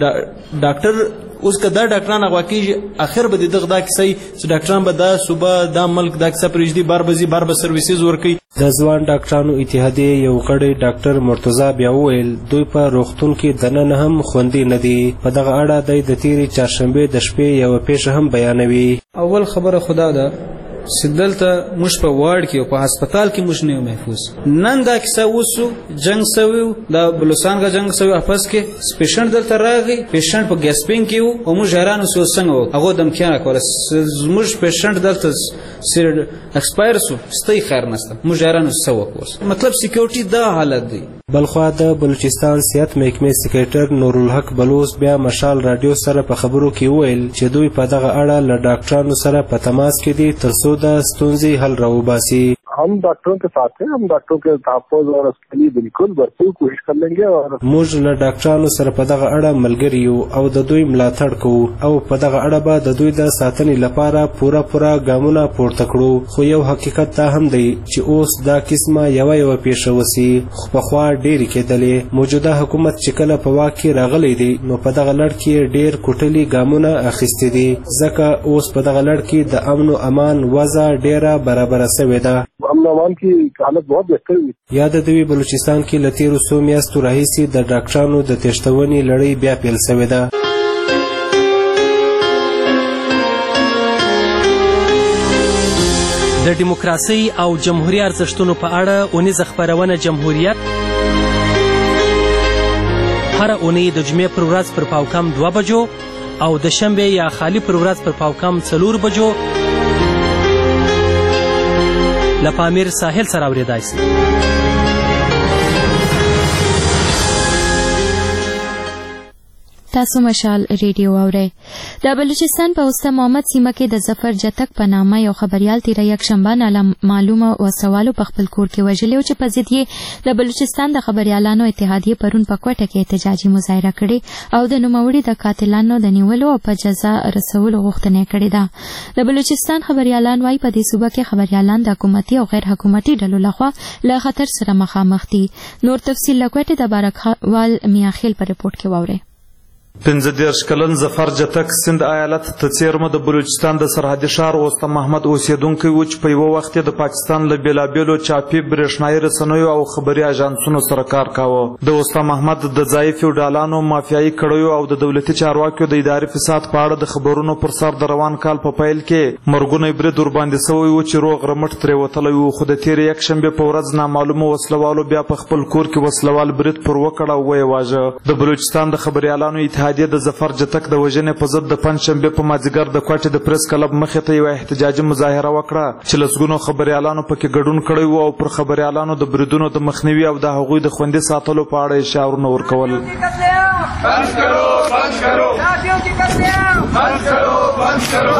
Speaker 23: ډاکټر اوس که دا ډاکټران اغوا کیږي اخر به دغه دا کیسه چې ډاکټران به دا صوبه دا ملک دا کیسه پرېږدي بار بزي بار به سرویسز ورکوي.
Speaker 22: د ځوان ډاکټرانو اتحادیې یو غړی ډاکټر مرتضی بیا وویل دوی په روغتون کې دننه هم خوندي نه دي. په دغه اړه دی د تېرې چهارشنبې د شپې یوه پیښه هم بیانوي.
Speaker 24: اول خبره خدا ده چې دلته موږ په وارډ کې او په هسپتال کې موږ نه یو محفوظ. نن دا کیسه وسو جنگ سوي د بلوچستان غا جنگ سوي افس کې سپیشنټ دلته راغی پیشنټ په ګیسپینګ کې وو او موږ حیران وسو څنګه هغه دم کیانه کوله موږ پیشنټ دلته سیر ایکسپایر سو ستې خیر نشته موږ حیران وسو وکوس مطلب سکیورټي دا حالت دی.
Speaker 22: بلخوا د بلوچستان صحت محکمې سکریټر نورالحق بلوچ بیا مشال رادیو سره په خبرو کې وویل چې دوی په دغه اړه له ډاکټرانو سره په تماس کې دي ترڅو د ستونزې حل راوباسي.
Speaker 13: हम डॉक्टरों के साथ हैं, हम डॉक्टरों के तहफ़्फ़ुज़ और उसके लिए बिल्कुल भरपूर कोशिश कर लेंगे. और
Speaker 22: موږ له ډاکټرانو سره په دغه اړه ملګري یو او د دوی ملاتړ کوو او په دغه اړه به د دوی د ساتنې لپاره پوره پوره ګامونه پورته کړو. خو یو حقیقت دا هم دی چې اوس دا قسمه یوه یوه پیښه وسي خو پخوا ډېرې کېدلې. موجوده حکومت چې کله په واک کې راغلی دی نو په دغه لړ کې ډېر کوټلي ګامونه اخیستي دي ځکه اوس په دغه لړ کې د امن و امان وضع ډېره برابره سوې ده.
Speaker 13: امن امان کی حالت بہت بہتر ہوئی.
Speaker 22: یاد دوی بلوچستان کې له تېرو څو میاشتو راهیسې د ډاکټرانو د تښتونې لړۍ بیا پیل سوې ده.
Speaker 11: د ډیموکراسۍ او جمهوري ارزښتونو په اړه اونیزه خپرونه جمهوریت هره اونۍ د جمعې پر ورځ پر پاوکم دوه بجو او د شنبې یا خالي پر ورځ پر پاوکم څلور بجو له پامیر ساحل سره اورېدای شي.
Speaker 1: تاسو مشال ریډیو اورئ. د بلوچستان په وسطه محمد سیمه کې د ظفر جتک په نامه یو خبریال تیره یکشنبه نامعلومه وسوالو په خپل کور کې وژلی و چې په ضد یې د بلوچستان د خبریالانو اتحادیې پرون په کوټه کې احتجاجي مظاهره کړې او د نوموړي د قاتلانو د نیولو او په جزا رسولو غوښتنه کړې ده. د بلوچستان خبریالان وايي په دې صوبه کې خبریالان د حکومتي او غیر حکومتي ډلو لخوا له خطر سره مخامخ دي. نور تفصیل له کوټې د بارکوال میاخیل په رپورټ کې واورئ.
Speaker 2: پنځه دېرش کلن ظفر جتک سند ایالت ته څیرمه د بلوچستان د سرحدي ښار وسطه محمد اوسیدونکی و چې په یوه وخت د پاکستان له بېلابېلو چاپي برېښنایي رسنیو او خبري اژانسونو سره کار کاوه. د وسطه محمد د ځایي فیوډالانو مافیایي کړیو او د دولتي چارواکیو د اداري فساد په اړه د خبرونو پر سر د روان کال په پیل کې مرګونی برید ورباندې سوی و چې روغ رمټ ترې وتلی و. خو د تېرې یکشنبې په ورځ نامعلومو وسلوالو بیا په خپل کور کې وسلوال برید پر وکړ او ویې واژه. د بلوچستان د خبریالانو اتحادیې د ظفر جتک د وژنې په ضد د پنجشنبې په مازدیګر د کوټې د پریس کلب مخې ته یوه احتجاجي مظاهره وکړه چې لسګونو خبریالانو پکې ګډون کړی و او پر خبریالانو د بریدونو د مخنیوي او د هغوی د خوندي ساتلو په اړه یې شعارونه ورکول. بند کرو بند کرو بند کرو بند کرو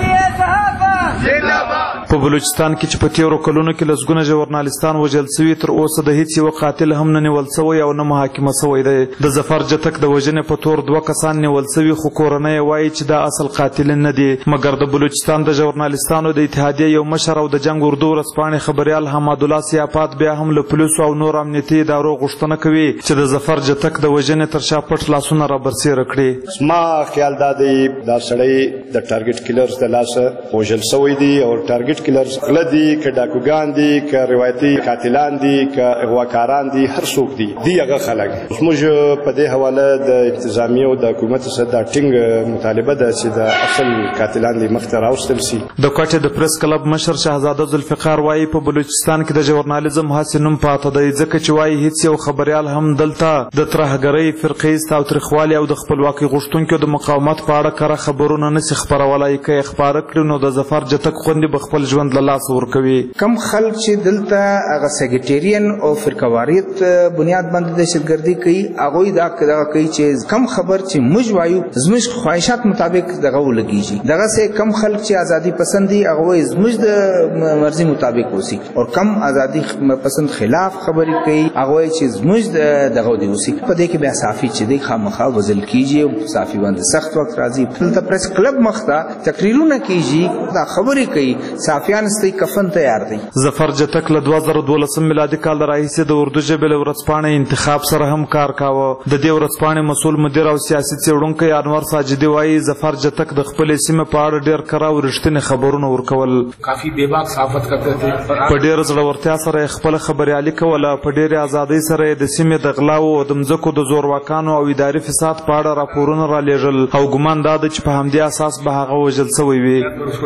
Speaker 2: په بلوچستان کې چې په تېرو کلونو کې لسګونه ژورنالستان وژل سوي تر اوسه د هیڅ یوه قاتل هم نه نیول سوی او نه محاکمه سوی دی. د ظفر جتک د وژنې په تور دوه کسان نیول سوي خو کورنۍ یې وایي چې دا اصل قاتلین نه دي. مګر د بلوچستان د ژورنالستانو د اتحادیې یو مشر او د جنګ اردو ورځپاڼې خبریال حمادالله سیاپات بیا هم له پولیسو او نور امنیتي ادارو غوښتنه کوي چې د ظفر جتک د وژنې تر شا پټ لاسونه رابرسېره کړي.
Speaker 3: زما خیال دا دی دا سړی د ټارګټ کیلرز د لاسه وژل سوی دی او ټارګټ کیلرز غله دي که ډاکوګان دي که روایتي قاتلان دي که اغواکاران دي هر څوک دي دي هغه خلک. موږ په دې حواله د انتظامیې او د حکومت سره دا ټینګ مطالبه ده چې د اصل قاتلان دې مخته راوستل سي.
Speaker 2: د کوټې د پریس کلب مشر شهزاده ذوالفقار وایي په بلوچستان کې د ژورنالیزم هسې نوم پاته دی ځکه چې وایي هیڅ یو خبریال هم دلته د ترهګرۍ فرقې تاوتریخوالي او د خپلواکۍ غوښتونکو د مقاومت په اړه کره خبرونه نسي خپرولای. که یې خپاره کړي نو د ظفر جتک خوندې به خپل ژوند له لاسه ورکوي.
Speaker 4: کم خلک چې دلته هغه سیکریټریان او فرقواریت بنیاد باندې دهشتګردي کوي هغوی دا دغه کوي چې کم خبر چې موږ وایو زموږ خواهشات مطابق دغه ولګېږي. دغسې کم خلک چې ازادي پسند دي هغه وایي زموږ د مرضي مطابق اوسي او کم ازادي پسند خلاف خبرې کوي هغه وایي چې زموږ دغه دي اوسي. په دې کې بیا صافي چې دی خامخا وژل کېږي او صافي باندې سخت وخت راځي. دلته پریس کلب مخ ته تقریرونه کېږي دا خبرې کوي صافیان ستۍ کفن تیار دی.
Speaker 2: ظفر جتک له دوه زره دولسم میلادي کال راهیسې د اردو ژبې له ورځپاڼې انتخاب سره هم کار کاوه. د دې ورځپاڼې مسؤل مدیر او سیاسي څېړونکی انور ساجدي وایي ظفر جتک د خپلې سیمې په اړه ډېر کره او رښتینې خبرونه ورکول.
Speaker 8: کافي بېباک صحافت کرتے تھے.
Speaker 2: په ډېره زړورتیا سره یې خپله خبریالي کوله. په ډېرې ازادۍ سره یې د سیمې د غلاو او د مځکو د زورواکانو او اداري فساد په اړه راپورونه رالېږل او ګمان دا ده چې په همدې اساس به هغه وژل سوی وي.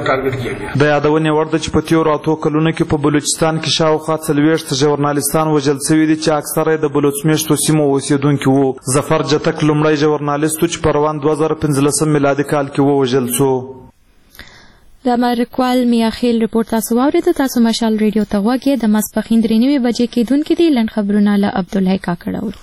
Speaker 2: د یادونې وړ ده چې په تېرو اتو کلونو کې په بلوچستان کې شاوخوا څلوېښت ژورنالستان وژل سوي دي چې اکثره یې د بلوچ میشتو سیمو اوسېدونکي وو. ظفر جتک لومړی ژورنالست و چې په روان دوه زره پنځلسم میلادي کال کې ووژل سو.
Speaker 1: د مرکوال میاخیل رپورت تاسو واورید. تاسو مشال ریډیو ته غوږی د ماسپخین درې نیمې بجې کېدونکې دي. لنډ خبرونه له عبدالحی کاکړ اورو.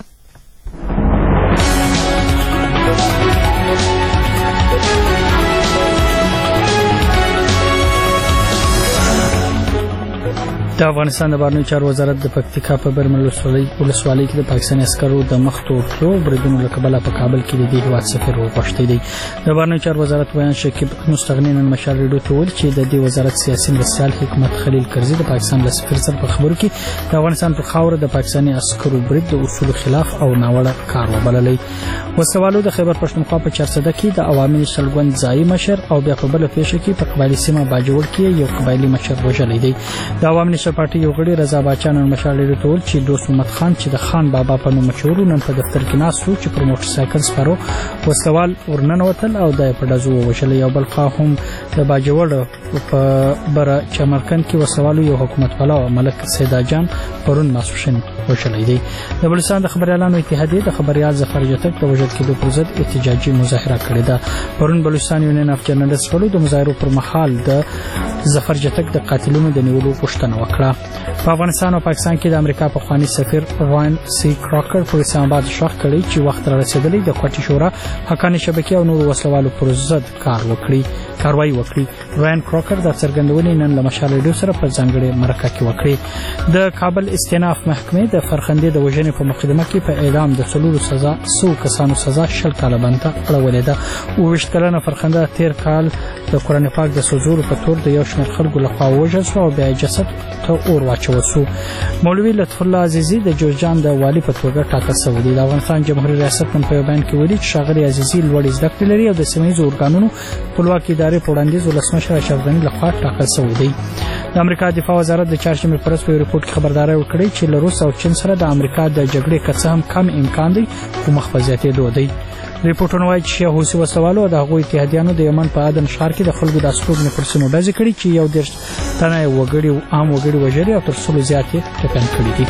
Speaker 5: د افغانستان د بهرنیو چارو وزارت د پکتیکا په برمل ولسوالۍ کې د پاکستاني عسکرو د مخ تورتلو بریدونو له کبله په کابل کې د دې هېواد سفیر وغوښتی دی. د بهرنیو چارو وزارت بیان شکیب مستغني نن مشال ریډیو ته وویل چې د دې وزارت سیاسي مرستیال حکمت خلیل کرزي د پاکستان له سفیر سره په خبرو کې د افغانستان په خاوره د پاکستاني عسکرو برید د اصولو خلاف او ناوړه کار وبللی. وسوالو د خیبر پښتونخوا په چارسده کې د عوامي شلګوند ځایي مشر او بیا په بله پیښه کې په قبایلي سیمه باجوړ کې یو قبایلي مشر وژلی دی. د عوامي پارټي یو غړي رضا باچا نن مشال ریډیو ته وویل چې دوست محمد خان چې د خان بابا په نوم مشهور نن په دفتر کې ناست و چې پر موټر سایکل سپارو وسوال ورننوتل او د په ډزو ووژلی. یو بل خوا هم د باجوړ په بره چمرکند کې وسوالو یو حکومت پلو ملک سیدا جان پرون ماسوشن وژلی دی. د بلوچستان د خبریالانو اتحادیې د خبریال ظفر جتک د وژل کېدو پر ضد احتجاجي مظاهره کړې ده. پرون بلوچستان یونین اف جرنالست غړو د مظاهرو پر مهال د ظفر جتک د قاتلونو د نیولو غوښتنه وکړه. په افغانستان او پاکستان کې د امریکا پخوانی سفیر راین سی کراکر په اسلام آباد شخ کړی چې وخت را رسیدلی د کوټي شورا حقاني شبکې او نور وسلوالو پر ضد کار وکړي کاروایی وکړي. راین کراکر د څرګندونې نن له مشال ریډیو سره په ځانګړې مرکه کې وکړي. د کابل استیناف محکمې د فرخندې د وژنې په مقدمه کې په اعلام د څلورو سزا سو کسانو سزا شل کاله بنده اړولې ده. اوویشت کلنه فرخنده تیر کال د قرآن پاک د سوزولو په تور د یو شمېر خلکو لخوا ووژل شو او بیا جسد ته اور واچول شو. مولوي لطف الله عزیزي د جوزجان د والي په توګه ټاکل شوی دی. د افغانستان جمهوریت ریاست نن په بیان کې ویلي چې ښاغلي عزیزي لوړې زده کړې لري او د سیمه ییزو ارګانونو خپلواکي ادارې په وړاندیز ولسمشر اشرف غني لخوا ټاکل شوی دی. د امریکا دفاع وزارت د چهارشنبې په ورځ په ریپورت کې خبرداری ورکړې چې له روس او چین سره د امریکا د جګړې که څه هم کم امکان دی خو مخ په زیاتېدو دی. ریپورټونه وایي چې حوثي وسوالو او د هغوی اتحادیانو د یمن په عدن ښار کې د خلکو د استوګنې پر سیمو ډزې کړي چې یو دېرش تنه یې وګړي عام وګړي وژلي او تر سلو زیات یې ټپیان کړي دي.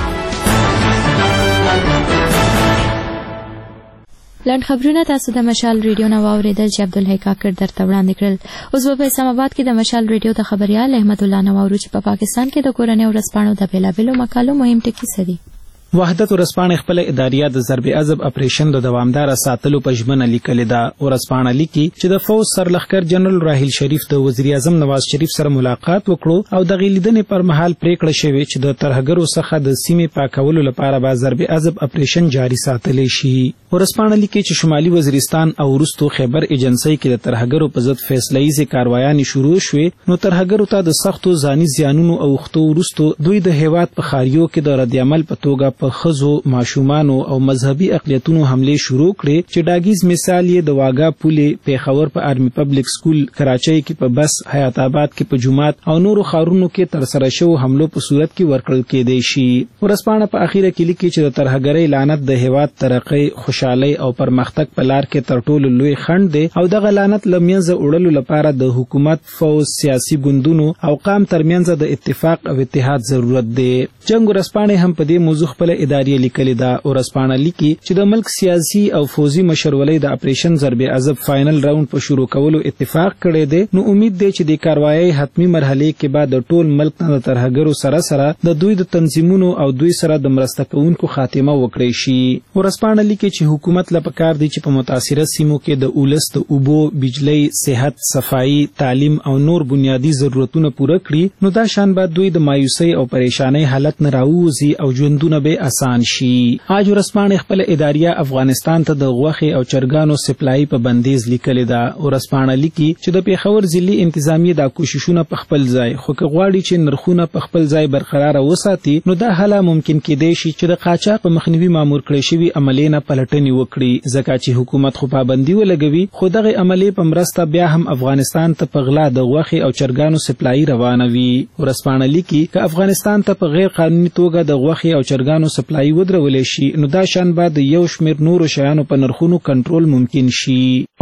Speaker 1: لنډ خبرونه تاسو د مشال ریډیو نه واورېدل چې عبدالحی کاکړ درته وړاندې کړل. اوس به په اسلام آباد کې د مشال ریډیو د خبریال احمد الله نه واورو چې په پا پاکستان کې د کورنۍ ورځپاڼو د بېلابېلو مقالو مهم ټکي څه دي.
Speaker 9: وحدت ورځپاڼې خپله اداریه د ضرب عضب اپریشن د دوامداره ساتلو په ژمنه لیکلې ده. ورځپاڼه لیکي چې د فوج سرلښکر جنرال راحیل شریف د وزیر اعظم نواز شریف سره ملاقات وکړو او د لیدنې پر مهال پریکړه شوې چې د ترهګرو څخه د سیمې پاکولو لپاره به ضرب عضب اپریشن جاري ساتلی شي. ورځپاڼه لیکي چې شمالي وزیرستان او وروستو خیبر ایجنسۍ کې د ترهګرو په ضد فیصله ییزې کاروایانې شروع شوې نو ترهګرو ته د سختو ځاني زیانونو اوښتو وروستو دوی د هیواد په ښاریو کې د ردعمل په توګه په ښځو ماشومانو او مذهبي اقلیتونو حملې شروع کړې چې ډاګیز مثال یې د واګا پولې پیښور په آرمي پبلک سکول کراچۍ کې په بس حیات آباد کې په جومات او نورو ښارونو کې ترسره شوو حملو په صورت کې ورکړل کېدی شي. ورځپاڼه په اخیره کې لیکي چې د ترهګرۍ لعنت د هیواد ترقۍ خوشحالۍ او پرمختګ په لار کې تر ټولو لوی خنډ دی او دغه لعنت له منځه وړلو لپاره د حکومت فوج سیاسي ګوندونو او قام ترمنځ د اتفاق او اتحاد ضرورت دی. جنګ ورځپاڼې هم په دې موضوع خپله ادارې لیکلې ده. ورځپاڼه لیکي چې د ملک سیاسي او فوزي مشرولۍ د اپریشن ضرب عضب فائنل راوند په شروع کولو اتفاق کړی دی نو امید دی چې د کاروایی حتمی مرحلې کې بعد د ټول ملک نه د ترهګرو سره سره د دوی د تنظیمونو او دوی سره د مرسته کوونکو خاتمه وکړی شي. ورځپاڼه لیکي چې حکومت له پکار دی چې په متاثره سیمو کې د اولس د اوبو، بجلی، صحت، صفایي، تعلیم او نور بنیادی ضرورتونه پوره کړي نو دا شان بعد دوی د مایوسۍ او پریشانۍ حالت نه راووځي او ژوندونه به آسان شي. آج ورځپاڼې خپل اداریه افغانستان ته د غوښې او چرګانو سپلای په بندیز لیکلې ده. ورځپاڼه لیکي چې د پیښور ضلعي انتظامیه دا کوششونه په خپل ځای خو که غواړي چې نرخونه په خپل ځای برقراره وساتي نو دا هله ممکن کېدی شي چې د قاچاق په مخنیوي مامور کړی شوي عملې نه پلټنې وکړي ځکه چې حکومت خو پابندي ولګوي خو دغه عملې په مرسته بیا هم افغانستان ته په غلا د غوښې او چرګانو سپلای روانوي. ورځپاڼه لیکي که افغانستان ته په غیر قانوني توګه د غوښې او چرګانو سپلای ودرول شي نو دا شان بعد د یو شمېر نورو شیانو په نرخونو کنټرول ممکن شي.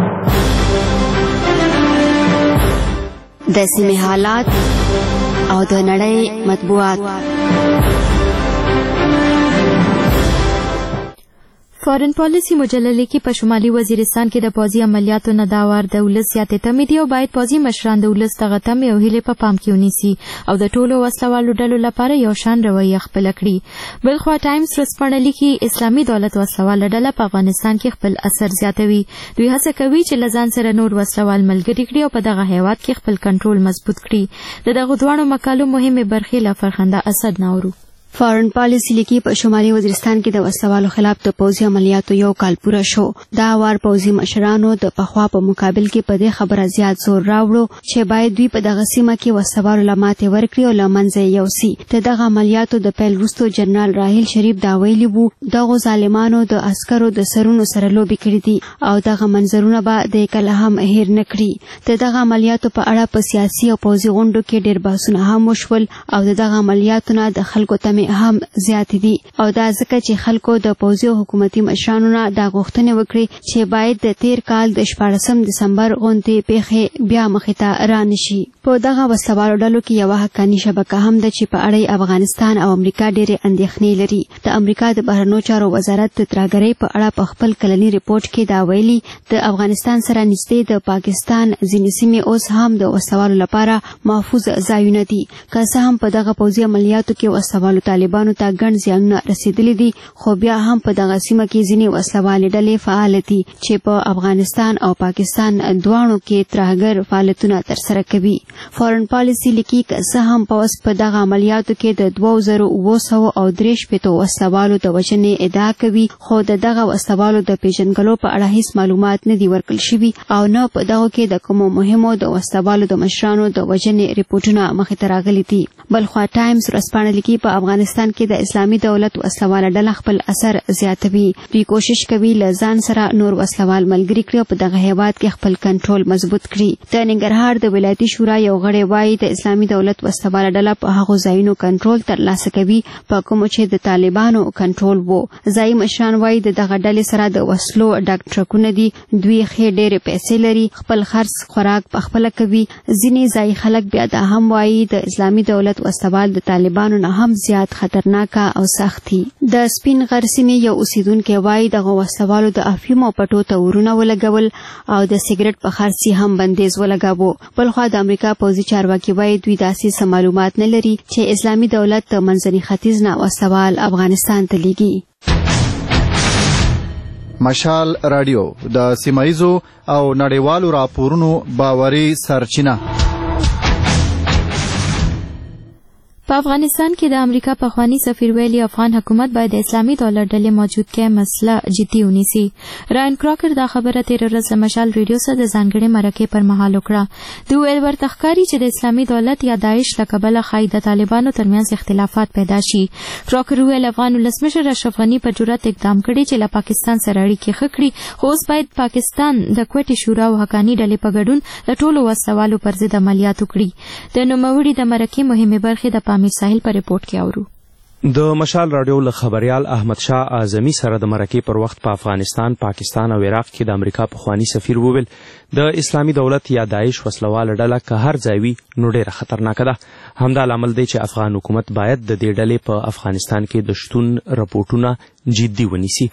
Speaker 10: د سیمې حالات او د نړۍ مطبوعات.
Speaker 1: فارن پالیسی مجله لیکي په شمالي وزیرستان کې د پوځي عملیاتو نه دا وار د ولس زیاتې تمې دي او باید پوځي مشران د ولس دغه تمې او هیلې په پام کې ونیسي او د ټولو وسلوالو ډلو لپاره یو شان رویه خپله کړي. بلخوا ټایمز ورځپاڼه لیکي اسلامي دولت وسلواله ډله په افغانستان کې خپل اثر زیاتوي. دوی هڅه کوي چې له ځان سره نور وسلوال ملګري کړي او په دغه هیواد کې خپل کنټرول مضبوط کړي. د دغو دواړو مقالو مهمې برخې له فرخنده اسد ناورو.
Speaker 10: فارن پالیسی لیکي په شمالي وزیرستان کې د وسلوالو خلاف د پوځي عملیاتو یو کال پوره شو. دا وار پوځي مشرانو د پخوا په مقابل کې په دې خبره زیات زور راوړو چې باید دوی په دغه سیمه کې وسلوالو له ماتې ورکړي او له منځه یې یوسي. د دغه عملیاتو د پیل وروسته جنرال راحیل شریف دا ویلي وو دغو ظالمانو د عسکرو د سرونو سره لوبې کړې دي او دغه منظرونه به د کله هم هیر نه کړي. د دغه عملیاتو په اړه په سیاسي او پوځي غونډو کې ډېر بحثونه هم وشول او د دغه عملیاتو نه د خلکو تمې هم زیات دي او دا ځکه چې خلکو د پوځي او حکومتي مشرانو نه دا غوښتنې وکړي چې باید د تیر کال د شپاړسم دسمبر غونډې پیښې بیا مخې ته رانشي. په دغه وسلوالو ډلو کې یوه حقاني شبکه هم ده چې په اړه افغانستان او امریکا ډېرې اندېښنې لري. د امریکا د بهرنیو چارو وزارت د ترهګرۍ په اړه په خپل کلني ریپورت کې دا ویلي د افغانستان سره نږدې د پاکستان ځینې سیمې اوس هم د وسلوالو لپاره محفوظ ځایونه دي. که څه هم په دغه پوځي عملیاتو کې وسلوالو طالبانو ته ګڼ زیانونه رسېدلي دي خو بیا هم په دغه سیمه کې ځینې وسلوالې ډلې فعاله دي چې په افغانستان او پاکستان دواړو کې ترهګر فعالیتونه ترسره کوي. فارن پالیسي لیکي که څه هم پوځ په دغه عملیاتو کې د دوه زره اوه سوه او درې شپېتو وسلوالو د وژنې ادعا کوي خو د دغه وسلوالو د پیژنګلو په اړه هیڅ معلومات نه دي ورکړل شوي او نه په دغو کې د کومو مهمو د وسلوالو د مشرانو د وژنې ریپورټونه مخې ته راغلي دي. بلخوا ټایمز ورځپاڼه لیکي په افغانستان کې د اسلامي دولت وسلواله ډله خپل اثر زیاتوي. دوی کوشش کوي له ځان سره نور وسلوال ملګري کړي او په دغه هیواد کې خپل کنټرول مضبوط کړي. د ننګرهار د ولایتي شورا یو غړی وایي د اسلامي دولت وسلواله ډله په هغو ځایونو کنټرول ترلاسه کوي په کومو چې د طالبانو کنټرول وو. ځایي مشران وایي د دغه ډلې سره د وسلو ډک ټرکونه دي. دوی ښې ډېرې پیسې لري. خپل خرڅ خوراک پخپله کوي. ځینې ځایي خلک بیا دا هم وایي د اسلامي دولت وسلوال د طالبانو نه هم زیات خطرناک او سختي. د سپین غر سیمې یو اوسیدونکی وایي دغه وسلوالو د افیمو پټو ته ورونه ولګول او د سګرټ په خرڅي هم بندیز ولګاوه. بلخوا د امریکا پوځي چارواکي وایي دوی داسې څه معلومات نه لري چې اسلامي دولت د منځني ختیځ نه وسلوال افغانستان ته لیږي.
Speaker 21: مشال رادیو د سیمایزو او نړیوالو راپورونو باوري سرچینه.
Speaker 1: په افغانستان کې د امریکا پخوانی سفیر ویلي افغان حکومت باید د اسلامي دولت ډلې موجودګۍ مسله جدي ونیسي. راین کراکر دا خبره تېره ورځ د مشال ریډیو سره د ځانګړې مرکې پر مهال وکړه. دوی ویل ورته ښکاري چې د اسلامي دولت یا داعش له کبله ښایي د طالبانو ترمنځ اختلافات پیدا شي. کراکر ویل افغان ولسمشر اشرف غني په جرأت اقدام کړی چې له پاکستان سره اړیکې ښه کړي خو اوس باید پاکستان د کوټې شورا او حقاني ډلې په ګډون د ټولو وسلوالو پر ضد عملیات وکړي. د نوموړي د مرکې مهمې برخې د پامیر ساحل په ریپورت کې اورو.
Speaker 12: د مشال رادیو له خبريال احمد شاه اعظمي سره د مرکې پر وخت په افغانستان، پاکستان او عراق کې د امریکا پخوانی سفیر وویل د اسلامي دولت یا داعش وسلواله ډله که هر ځای وي نو ډېره خطرناکه ده. همدا لامل دی چې افغان حکومت باید د دې ډلې په افغانستان کې د شتون رپورټونه جدي ونیسي.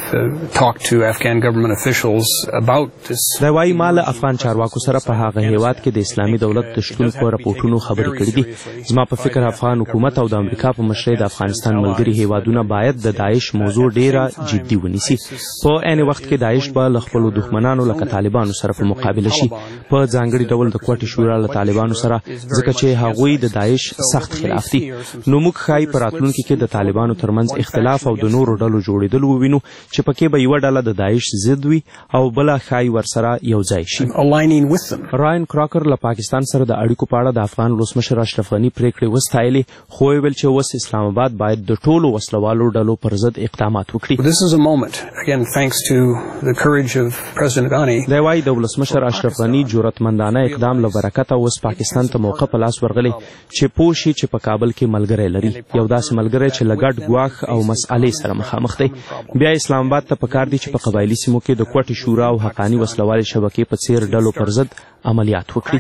Speaker 12: دا وايي ما له افغان چارواکو سره په هغه هیواد کې د اسلامي دولت د شتون په رپورټونو خبرې کړې دي. زما په فکر افغان حکومت او د امریکا په مشرۍ د افغانستان ملګري هیوادونه باید د داعش موضوع ډېره جدي ونیسي. په عین وخت کې داعش به له خپلو دښمنانو لکه طالبانو سره په مقابله شي، په ځانګړي ډول د کوټې شورا له طالبانو سره، ځکه چې هغوی د داعش سخت خلاف دي. نو موږ ښایي په راتلونکي کې د طالبانو ترمنځ اختلاف او د نورو ډلو جوړېدل ووینو چې پکې به یوه ډله د داعش ضد وي او بله ښایي ورسره یو ځای شي. راین کراکر له پاکستان سره د اړیکو په اړه د افغان ولسمشر اشرف غني پریکړې وستایلې خو ویل چې اوس اسلام آباد باید د ټولو وسلوالو ډلو پر ضد اقدامات وکړي. دی وايي د ولسمشر اشرف غني جرأتمندانه اقدام له برکته اوس پاکستان ته موقع په لاس ورغلی چې پوه شي چې په کابل کې ملګری لري، یو داسې ملګری چې له ګډ ګواښ او مسئلې سره مخامخ مخامخ دی. بیا اسلام آباد ته پکار دی چې په قبایلي سیمو کې د کوټې شورا او حقاني وسلوالې شبکې په څیر ډلو پر ضد عملیات وکړي.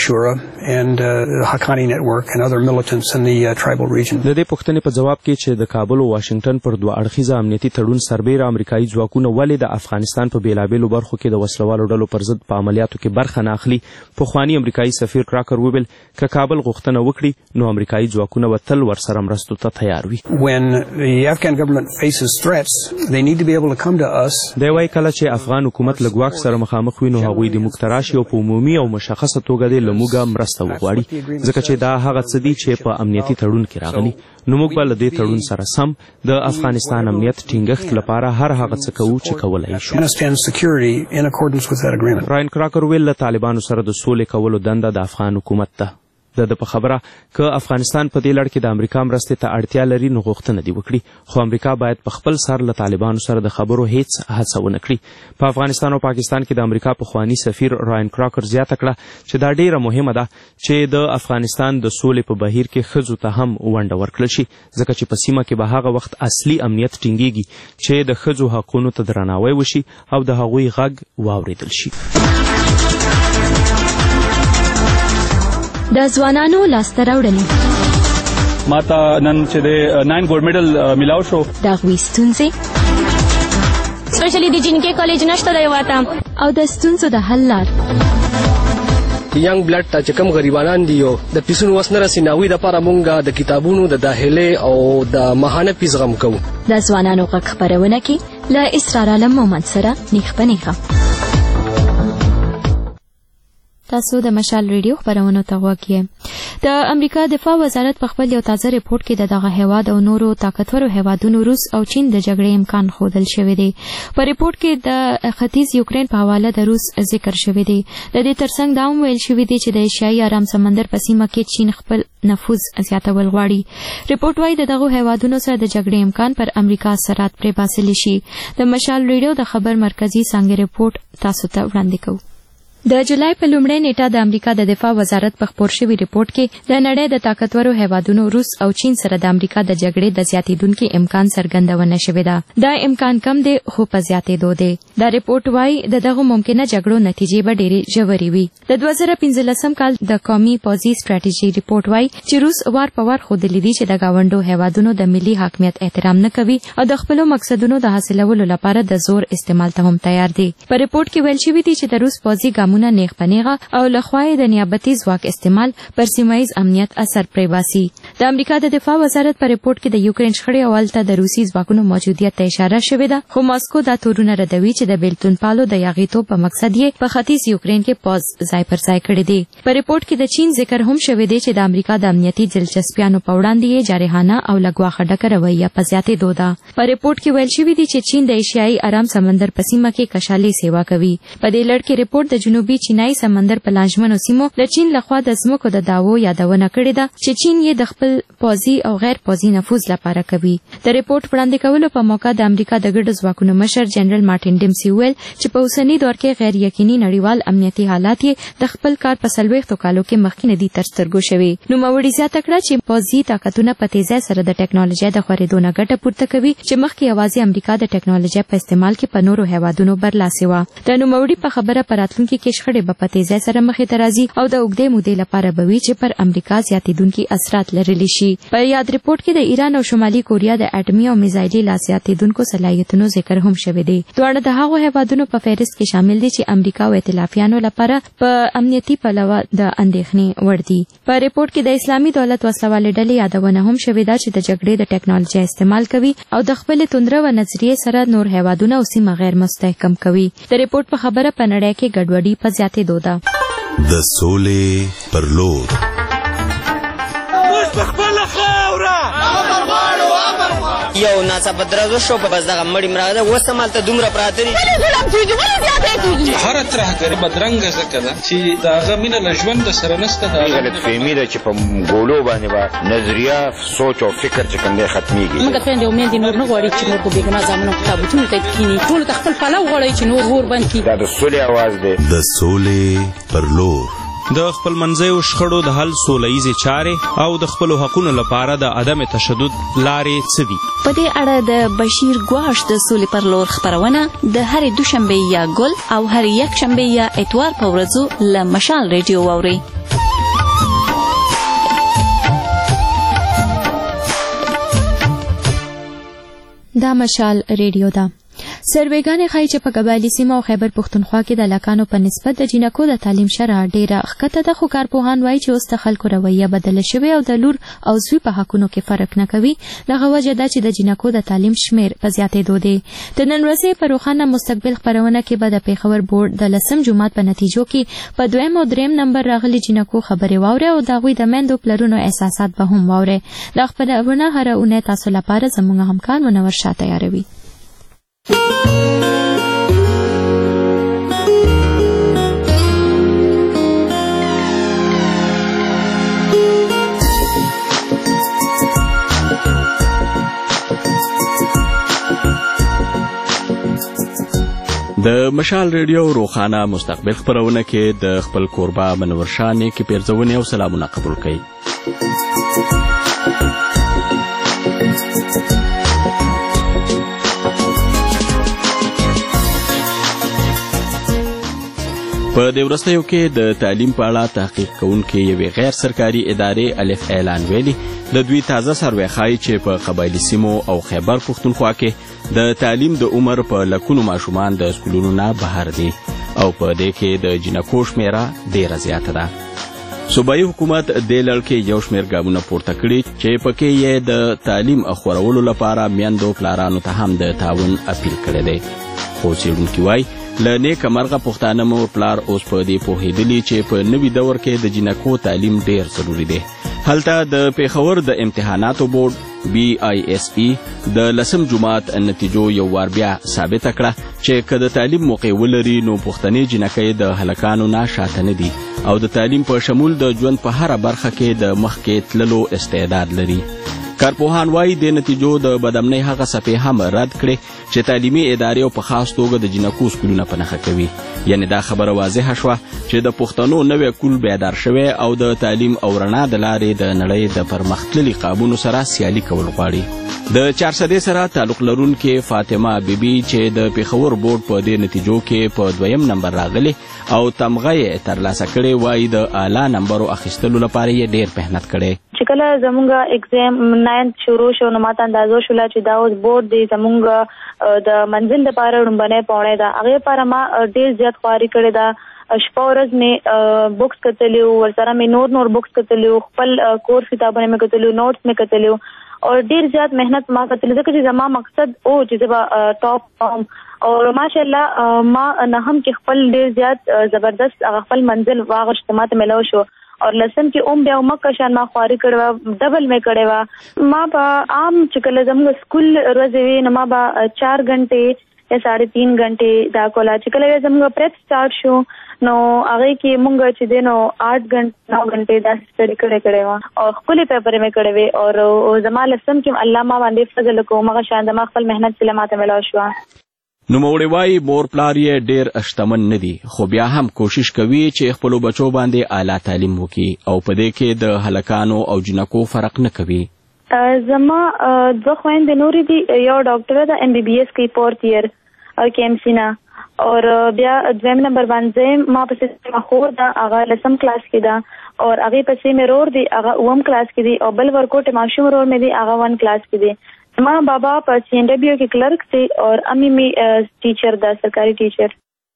Speaker 12: د دې پوښتنې په جواب کې چې د کابل او واشنگټن پر دوه اړخیزه امنیتي تړون سربیره امریکایي ځواکونه ولې د افغانستان په بیلابیلو برخو کې د وسلوالو ډلو پر ضد په عملیاتو کې برخه نه اخلي، پخواني امریکایي سفیر کراکر وویل که کابل غوښتنه وکړي نو امریکایي ځواکونه به تل ورسره مرستو ته تیار وي. دی وایي کله چې افغان حکومت له ګواښ سره مخامخ وي نو هغوی د موږ ته راشي او په عمومي او مشخصه توګه دې له موږه مرسته وغواړي، ځکه چې دا هغه څه دي چې په امنیتي تړون کې راغلي. نو موږ به له دې تړون سره سم د افغانستان امنیت ټینګښت لپاره هر هغه څه کوو چې کولی شو. راین کراکر ویل له طالبانو سره د سولې کولو دنده د افغان حکومت ده. د ده په خبره که افغانستان په دې لړ کې د امریکا مرستې ته اړتیا لري نو غوښتنه دې وکړي، خو امریکا باید په خپل سر له طالبانو سره د خبرو هیڅ هڅه ونه کړي. په افغانستان او پاکستان کې د امریکا پخواني سفیر راین کراکر زیاته کړه چې دا ډیره مهمه ده چې د افغانستان د سولې په بهیر کې ښځو ته هم ونډه ورکړل شي، ځکه چې په سیمه کې به هغه وخت اصلي امنیت ټینګیږي چې د ښځو حقونو ته درناوی وشي او د هغوی غږ واورېدل شي.
Speaker 1: د ځوانانو لاسته راوړنې
Speaker 7: ما ته نن چې د ناین ګولډ میډل میلاو شو،
Speaker 1: د هغوی ستونزې سپیشلی د جنکې کالج نشته دی واته او د ستونزو د حل لار.
Speaker 14: ینګ بلډ ته چې کوم غریبانان دي او د پیسونو وس نه رسي ناوی دپاره مونږ د کتابونو د داخلې او د ماهانه فیس غم کوو.
Speaker 1: د ځوانانو غږ خپرونه کې له اسرار عالم مومند سره نیغ په نیغه. تاسو د مشال ریډیو خبرونو ته غوږ یې. د امریکا دفاع وزارت په خپل یو تازه ریپورت کې د دغه هیواد او نورو طاقتورو هیوادونو روس او چین د جګړې امکان ښودل شوی دی. په ریپورت کې د ختیځ یوکرین په حواله د روس ذکر شوی دی. د دې ترڅنګ دا هم ویل شوی دی چې د ایشیایي ارام سمندر په سیمه کې چین خپل نفوذ زیاتول غواړي. ریپورت وايي د دغو هیوادونو سره د جګړې امکان پر امریکا اثرات پرې باسلی شي. د مشال ریډیو د خبر مرکزی څانګې ریپورت تاسو ته وړاندې کوو. د جولای په لومړۍ نیټه د امریکا د دفاع وزارت په خپور شوي ریپورت کې د نړۍ د طاقتورو هیوادونو روس او چین سره د امریکا د جګړې د زیاتېدونکي امکان څرګندونه شوې ده. دا امکان کم دی خو په زیاتېدو دی. دا ریپورت وايي د دغو ممکنه جګړو نتیجې به ډېرې ژورې وي. د دوه زره پنځلسم کال د قومي پوځي سټراټیژي ریپورت وايي چې روس وار په وار ښودلي دي چې د ګاونډو هیوادونو د ملي حاکمیت احترام نه کوي او د خپلو مقصدونو د حاصلولو لپاره د زور استعمال ته هم تیار دي. په ریپورت کې ویل شوي دي چې د روس پوځي ګامونه نیغ په نیغه او له خوا یې د نیابتي ځواک استعمال پر سیمه ییز امنیت اثر پرې باسي. د امریکا د دفاع وزارت په ریپورت کې د یوکرین شخړې او هلته د روسي ځواکونو موجودیت ته اشاره شوې ده، خو ماسکو دا تورونه ردوي چې د بیلتون پالو د یاغیتوب په مقصد یې په ختیځ یوکرین کې پوځ ځای پر ځای کړی دی. په ریپورت کې د چین ذکر هم شوی دی چې د امریکا د امنیتي دلچسپیانو په وړاندې یې جارحانه او له ګواښه ډکه رویه په زیاتېدو ده. په ریپورت کې ویل شوي دي چې چین د ایشیایي ارام سمندر په سیمه کې کشالي سیوا کوي. په دې لړ کې ریپورت د جنوبي چینایي سمندر په لانجمنو سیمو د چین لخوا د ځمکو د دعوو یادونه کړې ده چې چین یې د خپل پوځي او غیر پوځي نفوذ لپاره کوي. د ریپورت وړاندې کولو په موقع د امریکا د ګډو ځواکونو مشر جنرال مارټین ډیمسي ویل چې په اوسني دور کې غیر یقیني نړیوال امنیتي حالات یې د خپل کار په څلوېښتو کالو کې مخکې نه دي تر سترګو شوي. نوموړي زیاته کړه چې پوځي طاقتونه په تیزۍ سره د ټکنالوژۍ د خورېدو نه ګټه پورته کوي چې مخکې یوازې امریکا د ټکنالوژۍ په استعمال کې په نورو هیوادونو برلاسې وه. د نوموړي په خبره په راتلونکي کې شخړې به په تیزۍ سره مخې ته راځي او د اوږدې مودې لپاره به وي چې پر امریکا زیاتېدونکي اثرات لرلی شي. په یاد ریپورت کې د ایران او شمالي کوریا د اټمي او میزایلي لا زیاتېدونکو صلاحیتونو ذکر هم شوی دی. دواړه د هغو هیوادونو په فهرست کې شامل دي چې امریکا او ائتلافیانو لپاره په امنیتي پلوه د اندېښنې وړ دي. په ریپورت کې د اسلامي دولت وسلوالې ډلې یادونه هم شوې ده چې د جګړې د ټکنالوژۍ استعمال کوي او د خپلې توندره و نظریې سره نور هیوادونه او سیمه غیر مستحکم کوي. د ریپورت په خبره په نړۍ کې ګډوډي په زیاتېدو ده.
Speaker 15: د سولې پر لور
Speaker 16: یو ناڅاپه درز وشو په بس دغه مړی مراغه ده اوس همالته دومره پراته دي.
Speaker 24: هره ترهګري بدرنګه ځکه ده چې د هغه مینه له ژونده سره نشته. د
Speaker 25: غلطفهمي ده چې په ګولو باندې به نظریه سوچ او فکر چې کوم دی ختمیږي.
Speaker 26: موږ خویندې او میندې نور نه غواړي چې نور په بېګناه زامنو تابوتونو ته کښېني. ټولو ته خپل پلو غواړئ چې نور اور بند کړي.
Speaker 25: دا د سولې اواز دی.
Speaker 15: د سولې پر لور
Speaker 12: د خپل منځیو شخړو د حل سولهییزې چارې او د خپلو حقونو لپاره د عدم تشدد لارې څه دي؟
Speaker 6: په دې اړه د بشیر ګواش د سولې پر لور خپرونه د هرې دوشنبې یا ګل او هرې یکشنبې یا اتوار په ورځو له مشال ریډیو واورئ.
Speaker 1: دا مشال ریډیو ده. سروېګانې ښایي چې په قبایلي سیمو او خیبر پښتونخوا کې د هلکانو په نسبت د جینکو د تعلیم شرح ډېره ښکته ده، خو کارپوهان وایي چې اوس د خلکو رویه بدله شوې او د لور او زوی په حقونو کې فرق نه کوي. دغه وجه ده چې د جینکو د تعلیم شمېر په زیاتېدو دی. د نن ورځې په روښانه مستقبل خپرونه کې به د پېښور بورډ د لسم جومات په نتیجو کې په دویم او دریم نمبر راغلي جینکو خبرې واورئ او د هغوی د میندو پلرونو احساسات به هم واورئ. دا خپرونه هره اونۍ تاسو لپاره زموږ همکار منور شاه تیاروي.
Speaker 12: د مشال ریډیو روښانه مستقبل خپرونه کې د خپل کوربه منور شاه نیکې پیرزونې او سلامونه قبول کړئ. په دې وروستیو کې د تعلیم په اړه تحقیق کوونکې یوې غیر سرکاري ادارې الف اعلان ویلي د دوی تازه سروې ښایي چې په قبایلي سیمو او خیبر پښتونخوا کې د تعلیم د عمر په لکونو ماشومان د سکولونو نه بهر دي او په دې کې د جینکو شمېره ډېره زیاته ده. صوبایي حکومت دې لړ کې یو شمېر ګامونه پورته کړي چې پکې یې د تعلیم خورولو لپاره میندو پلارانو ته هم د تعاون اپیل کړی دی. خو څېړونکي وایي له نیکه مرغه پښتانه مور پلار اوس په دې پوهېدلي چې په نوي دور کې د جینکو تعلیم ډېر ضروري دی. هلته د پېښور د امتحاناتو بورډ بی آی ایس ای د لسم جومات نتیجو یو وار بیا ثابته کړه چې که د تعلیم موقع ولري نو پښتنې جینکۍ د هلکانو نه شاته نه دي او د تعلیم په شمول د ژوند په هره برخه کې د مخکې تللو استعداد لري. کارپوهان وایي د نتیجو د بدامنۍ هغه څپې هم رد کړې چې تعلیمي ادارې او په خاص توګه د جینکو سکولونه په نښه کوي. یعنې دا خبره واضحه شوه چې د پښتنو نوی کول بیدار شوی او د تعلیم او رڼا د لارې د نړۍ د پرمختللي قابونو سره سیالي کول غواړي. د چارسدې سره تعلق لرونکې فاطمه بیبي چې د پېښور بورډ په دې نتیجو کې په دویم نمبر راغلي او تمغه یې ترلاسه کړې وایي د اعلی نمبرو اخیستلو لپاره یې ډېر محنت کړی.
Speaker 17: چې کله زمونږ اگزام ناینت شروع شو نو ماته اندازه شوله چې دا اوس بورډ دی زمونږ د منزل لپاره لومړنۍ پوړۍ ده. هغې لپاره ما ډېر زیات خواري کړې ده. شپه ورځ مې بکس کتلي وو، ورسره مې نور نور بکس کتلي وو، خپل کورس کتابونه مې کتلي وو، نوټس مې کتلي وو او ډېر زیات محنت ما کتلي ځکه چې زما مقصد او چې زه به ټاپ کوم او ماشاءالله ما نه هم کې خپل ډېر زیات زبردست خپل منزل واغشت ماته ملو شو او لسم کې اوم بیا مکه شان ما خواري کړې وه، ډبل مې کړې وه. ما به عام چې کله زموږ سکول ورځې وي نو ما به چار غنټې یا ساڑھے تین غنټې دا کوله. چې کله زموږ پریپ سٹارټ شو نو هغې کې مونږ چې دی نو آټ غنټې نو غنټې داسې سټډي کړې کړې وه او ښکلې پیپرې مې کړې وې او زما لسم کې الله ما باندې فضل وکړو، هغه شان زما خپل محنت چې ماته ملاو شوه.
Speaker 12: نوموړی وایي مور پلار یې ډېر شتمن نه دي خو بیا هم کوشش کوي چې خپلو بچو باندې اعلی تعلیم وکړي او په دې کې د هلکانو او جینکو فرق نه کوي.
Speaker 17: زما دوه خویندې نورې دي، یو ډاکټره ده ایم بی بی ایس کوي فورت ایئر کې ایم سی نه او بیا دویم نمبر باندې ما پسې ما خور ده هغه لسم کلاس کې ده او هغې پسې مې رور دی هغه اووم کلاس کې دی او بل ورکوټ ماشوم رور مې دی هغه ون کلاس کې دی. ما بابا په سی این ڈبلیو کې کلرک دی او امی می ټیچر ده سرکاري ټیچر.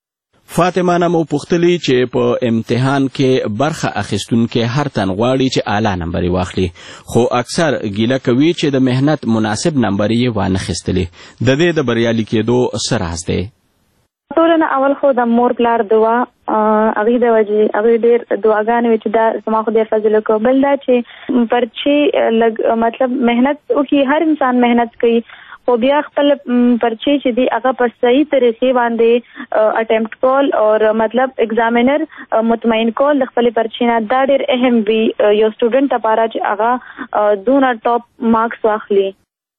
Speaker 12: فاطمه نه مو پوښتلي چې په امتحان کې برخه اخیستونکي هر تن غواړي چې اعلی نمبر واخلي خو اکثر ګیله کوي چې د مهنت مناسب نمبر یې وانخیستلی. د دې د بریالي کېدو څه راز دی؟
Speaker 17: ټول نه اول خو د مور پلار دعا هغې د وجې هغې ډېر دعاګانې وې چې دا زما خو ډېر فضل وکړو. بل دا چې پرچې لږ مطلب محنت وکړي، هر انسان محنت کوي خو بیا خپل پرچې چې دی هغه په صحیح طریقې باندې اټمپټ کول او مطلب ایگزامینر مطمئن کول د خپلې پرچې نه دا ډېر اهم وي یو سټوډنټ لپاره چې هغه دونه ټاپ مارکس واخلي.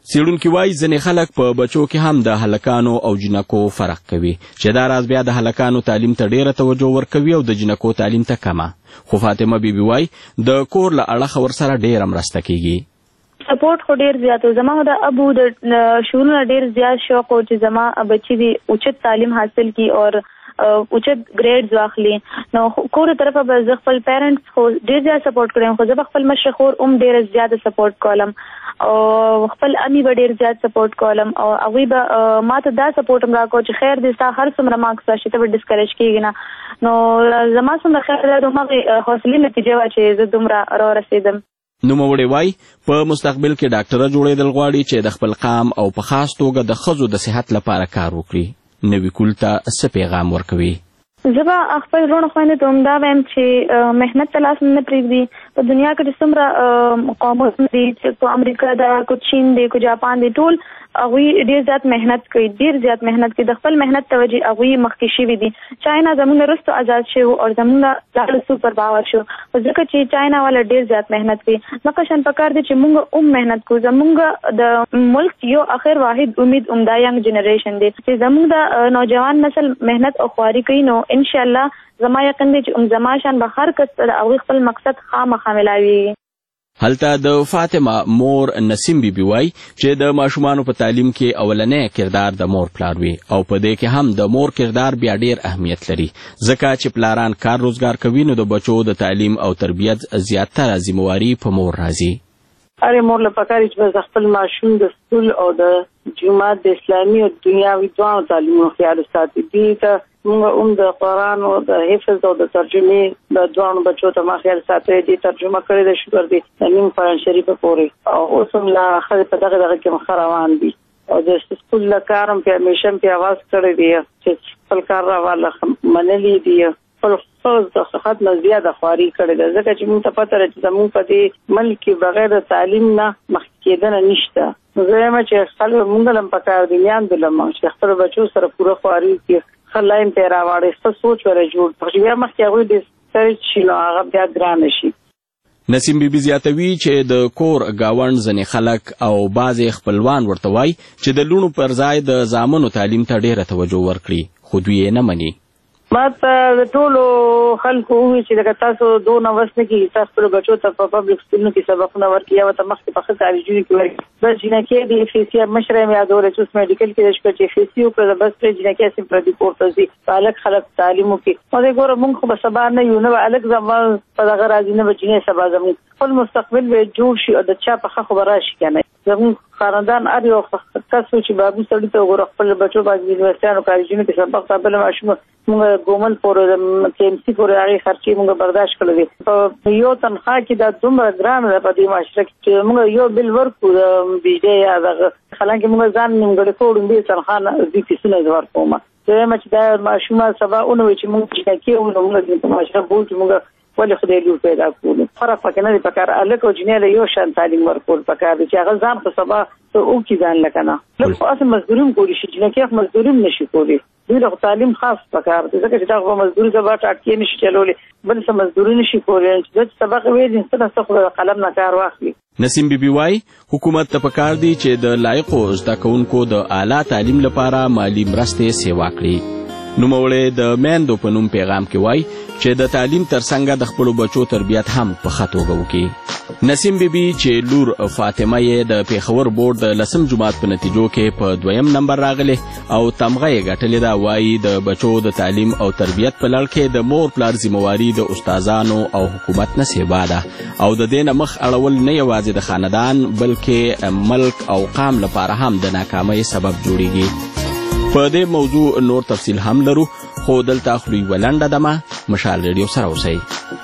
Speaker 12: څېړونکي وایي ځینې خلک په بچو کې هم د هلکانو او جنکو فرق کوي چې دا راز بیا د هلکانو تعلیم ته ډیره توجه ورکوي او د جنکو تعلیم ته کمه. خو فاطمه بیبي وایي د کور له اړخه ورسره ډیره مرسته کیږي.
Speaker 17: سپورټ خو ډیر زیات و. زما د ابو د شروع ډیر زیات شوق و چې زما بچی دی اوچت تعلیم حاصل کی او اوچت ګریډز واخلي. نو کور طرفه به زه خپل پیرنټس خو ډیر زیات سپورټ کړم، خو زه خپل مشر خور هم ډیر زیات سپورټ کولم او خپل امی به ډیر زیات سپورټ کولم او هغوی به ما ته دا سپورټ هم راکړو چې خیر دې ستا هر څومره مارکس راشي ته به ډسکریج کېږي نه. نو زما څومره خیر دی همغې حوصلې نتیجه وه چې زه دومره راورسېدم.
Speaker 12: نوموړې وایي په مستقبل کې ډاکټره جوړېدل غواړي چې د خپل قام او په خاص توګه د ښځو د صحت لپاره کار وکړي. نوي کول ته څه پیغام ورکوي؟
Speaker 17: زه به خپل وروڼو خویندو ته همدا وایم چې محنت ته لاس نه پرېږدي. په دنیا کې چې څومره قومونه دي چې کو امریکا ده، کو چین دی، کو جاپان دی، ټول هغوی ډېر زیات محنت کوي، ډېر زیات محنت کوي. د خپل محنت ته وجې هغوی مخکې شوي دي. چاینا زموږ نه وروسته ازاد شوی او زموږ لاړ سوپر پاور شو، خو ځکه چې چاینا والا ډېر زیات محنت کوي. دغه شان پکار دی چې موږ هم محنت کوو. زموږ د ملک یو اخر واحد امید همدا ینګ جنریشن دی چې زموږ د نوجوان نسل محنت او خواري کوي. نو انشاءالله زما یقین دی چې زما شان به هر کس د هغوی خپل مقصد خامخا ملاوي.
Speaker 12: هلته د فاطمه مور نسیم بیبي وایي چې د ماشومانو په تعلیم کې اولنی کردار د مور پلار وي او په دې کې هم د مور کردار بیا ډیر اهمیت لري ځکه چې پلاران کار روزګار کوي نو د بچو د تعلیم او تربیت زیاتره ذمہواري په مور راځي.
Speaker 13: هر مور له پکاري چې خپل ماشوم د سکول او د جماعت د اسلامي او دنیاوي دواړو تعلیمونو خیال ساتي. دې ته موږ هم د قرآن او د حفظ او د ترجمې د دواړو بچو ته ما خیال ساتي. دې ترجمه کړې ده شکر دی د نیم قرآن شریف پورې او اوس هم لا ښځې په دغه دغه کې مخ روان دي او د سکول له کار هم پې همیشه هم پې اواز کړی دی چې خپل کار راواله منلي دي. خپل فرض د صحت نه زیاده خواري کړې ده ځکه چې موږ ته پته ده چې زموږ په دې ملک کې بغیر د تعلیم نه مخکې کېدنه نشته. نو زه یم چې خپل موږ هم پکار دي میاندو له موږ چې خپل بچو سره پوره خواري وکړي، ښه لاین پرې راواړي، ښه سوچ ورې جوړ کړي چې بیا مخکې هغوی د سرچ شي نو هغه بیا ګرانه شي.
Speaker 12: نسیم بیبي زیاتوي چې د کور ګاونډ ځینې خلک او بعضې خپلوان ورته وایي چې د لوڼو پر ځای د زامنو تعلیم ته ډېره توجه ورکړي خو دوی یې نه مني.
Speaker 13: ما ته د ټولو خلکو ووایي چې لکه تاسو دونه وس نه کېږي تاسو خپلو بچو ته په پبلک سکولونو کې سبقونه ورکړي یا ورته مخکې په ښه کالجونو کې ورکړي. بس جینکۍ د اف ای سی مشره یې یادولی چې اوس میډیکل کې ده شکر چې اف ای سی وکړه بس پرې جینکۍ هسې پردي کور ته ځي په هلک خلک تعلیم وکړي. نو دی ګوره مونږ خو به سبا نه یو نه به هلک زما په دغه راځي نه به جینۍ سبا زموږ خپل مستقبل به جوړ شي او د چا په ښه خو به راشي که نه. زموږ خاندان هر یو کس و چې بابي سړي ته وګوره خپل بچو باندې یونیورسټیانو کالجونو کې سبق ته بله ماشوم مونږ ګومل پورې کې ام سی پورې هغې خرچې مونږ برداشت کړی دی. په یو تنخوا کې دا دومره ګرانه ده په دې معاشره کې چې مونږ یو بل ورکړو د بجلۍ یا دغه حالانکې مونږ ځان نیمګړی کوو ډومبې تنخوا نه دې فیسونه زه ورکوم. زه وایم چې دا ماشومان سبا ونه وایي چې مونږ جینکۍ وو نو مونږ په معاشره بول چې مونږ ولې خدای لور پیدا کړو. فرق پکې نه دی پکار هلک او جینۍ له یو شان تعلیم ورکول پکار دی چې هغه ځان خو سبا وکړي ځان لکه نه. لږ خو هسې مزدوري هم کولی شي جینکۍ خو مزدوري هم نشي کولی. دوی له تعلیم خاص پکار دی ځکه چې دا خو مزدوري سبا ټاټکې نشي چلولی بل څه مزدوري نشي کولی چې دا چې سبق ویلي څه نه څه خو د قلم نه کار واخلي.
Speaker 12: نسیم بیبي وایي حکومت ته پکار دی چې د لایقو زده کوونکو د اعلی تعلیم لپاره مالي مرستې سیوا کړي. نوموړی د میندو په نوم پیغام کې وایي چې د تعلیم ترڅنګ د خپلو بچو تربیت هم په ښه توګه وکړي. نسیم بیبي چې لور فاطمه یې د پیښور بورډ د لسم جماعت په نتیجو کې په دویم نمبر راغلی او تمغه یې ګټلې ده وایي د بچو د تعلیم او تربیت په لړ کې د مور پلار ذمہواري د استادانو او حکومت نه سیوا ده او د دې نه مخ اړول نه یوازې د خاندان بلکې ملک او قام لپاره هم د ناکامۍ سبب جوړیږي. په دې موضوع نور تفصیل هم لرو خو دلته اخلو یوه لنډه دمه مشال ریډیو سره اوسئ.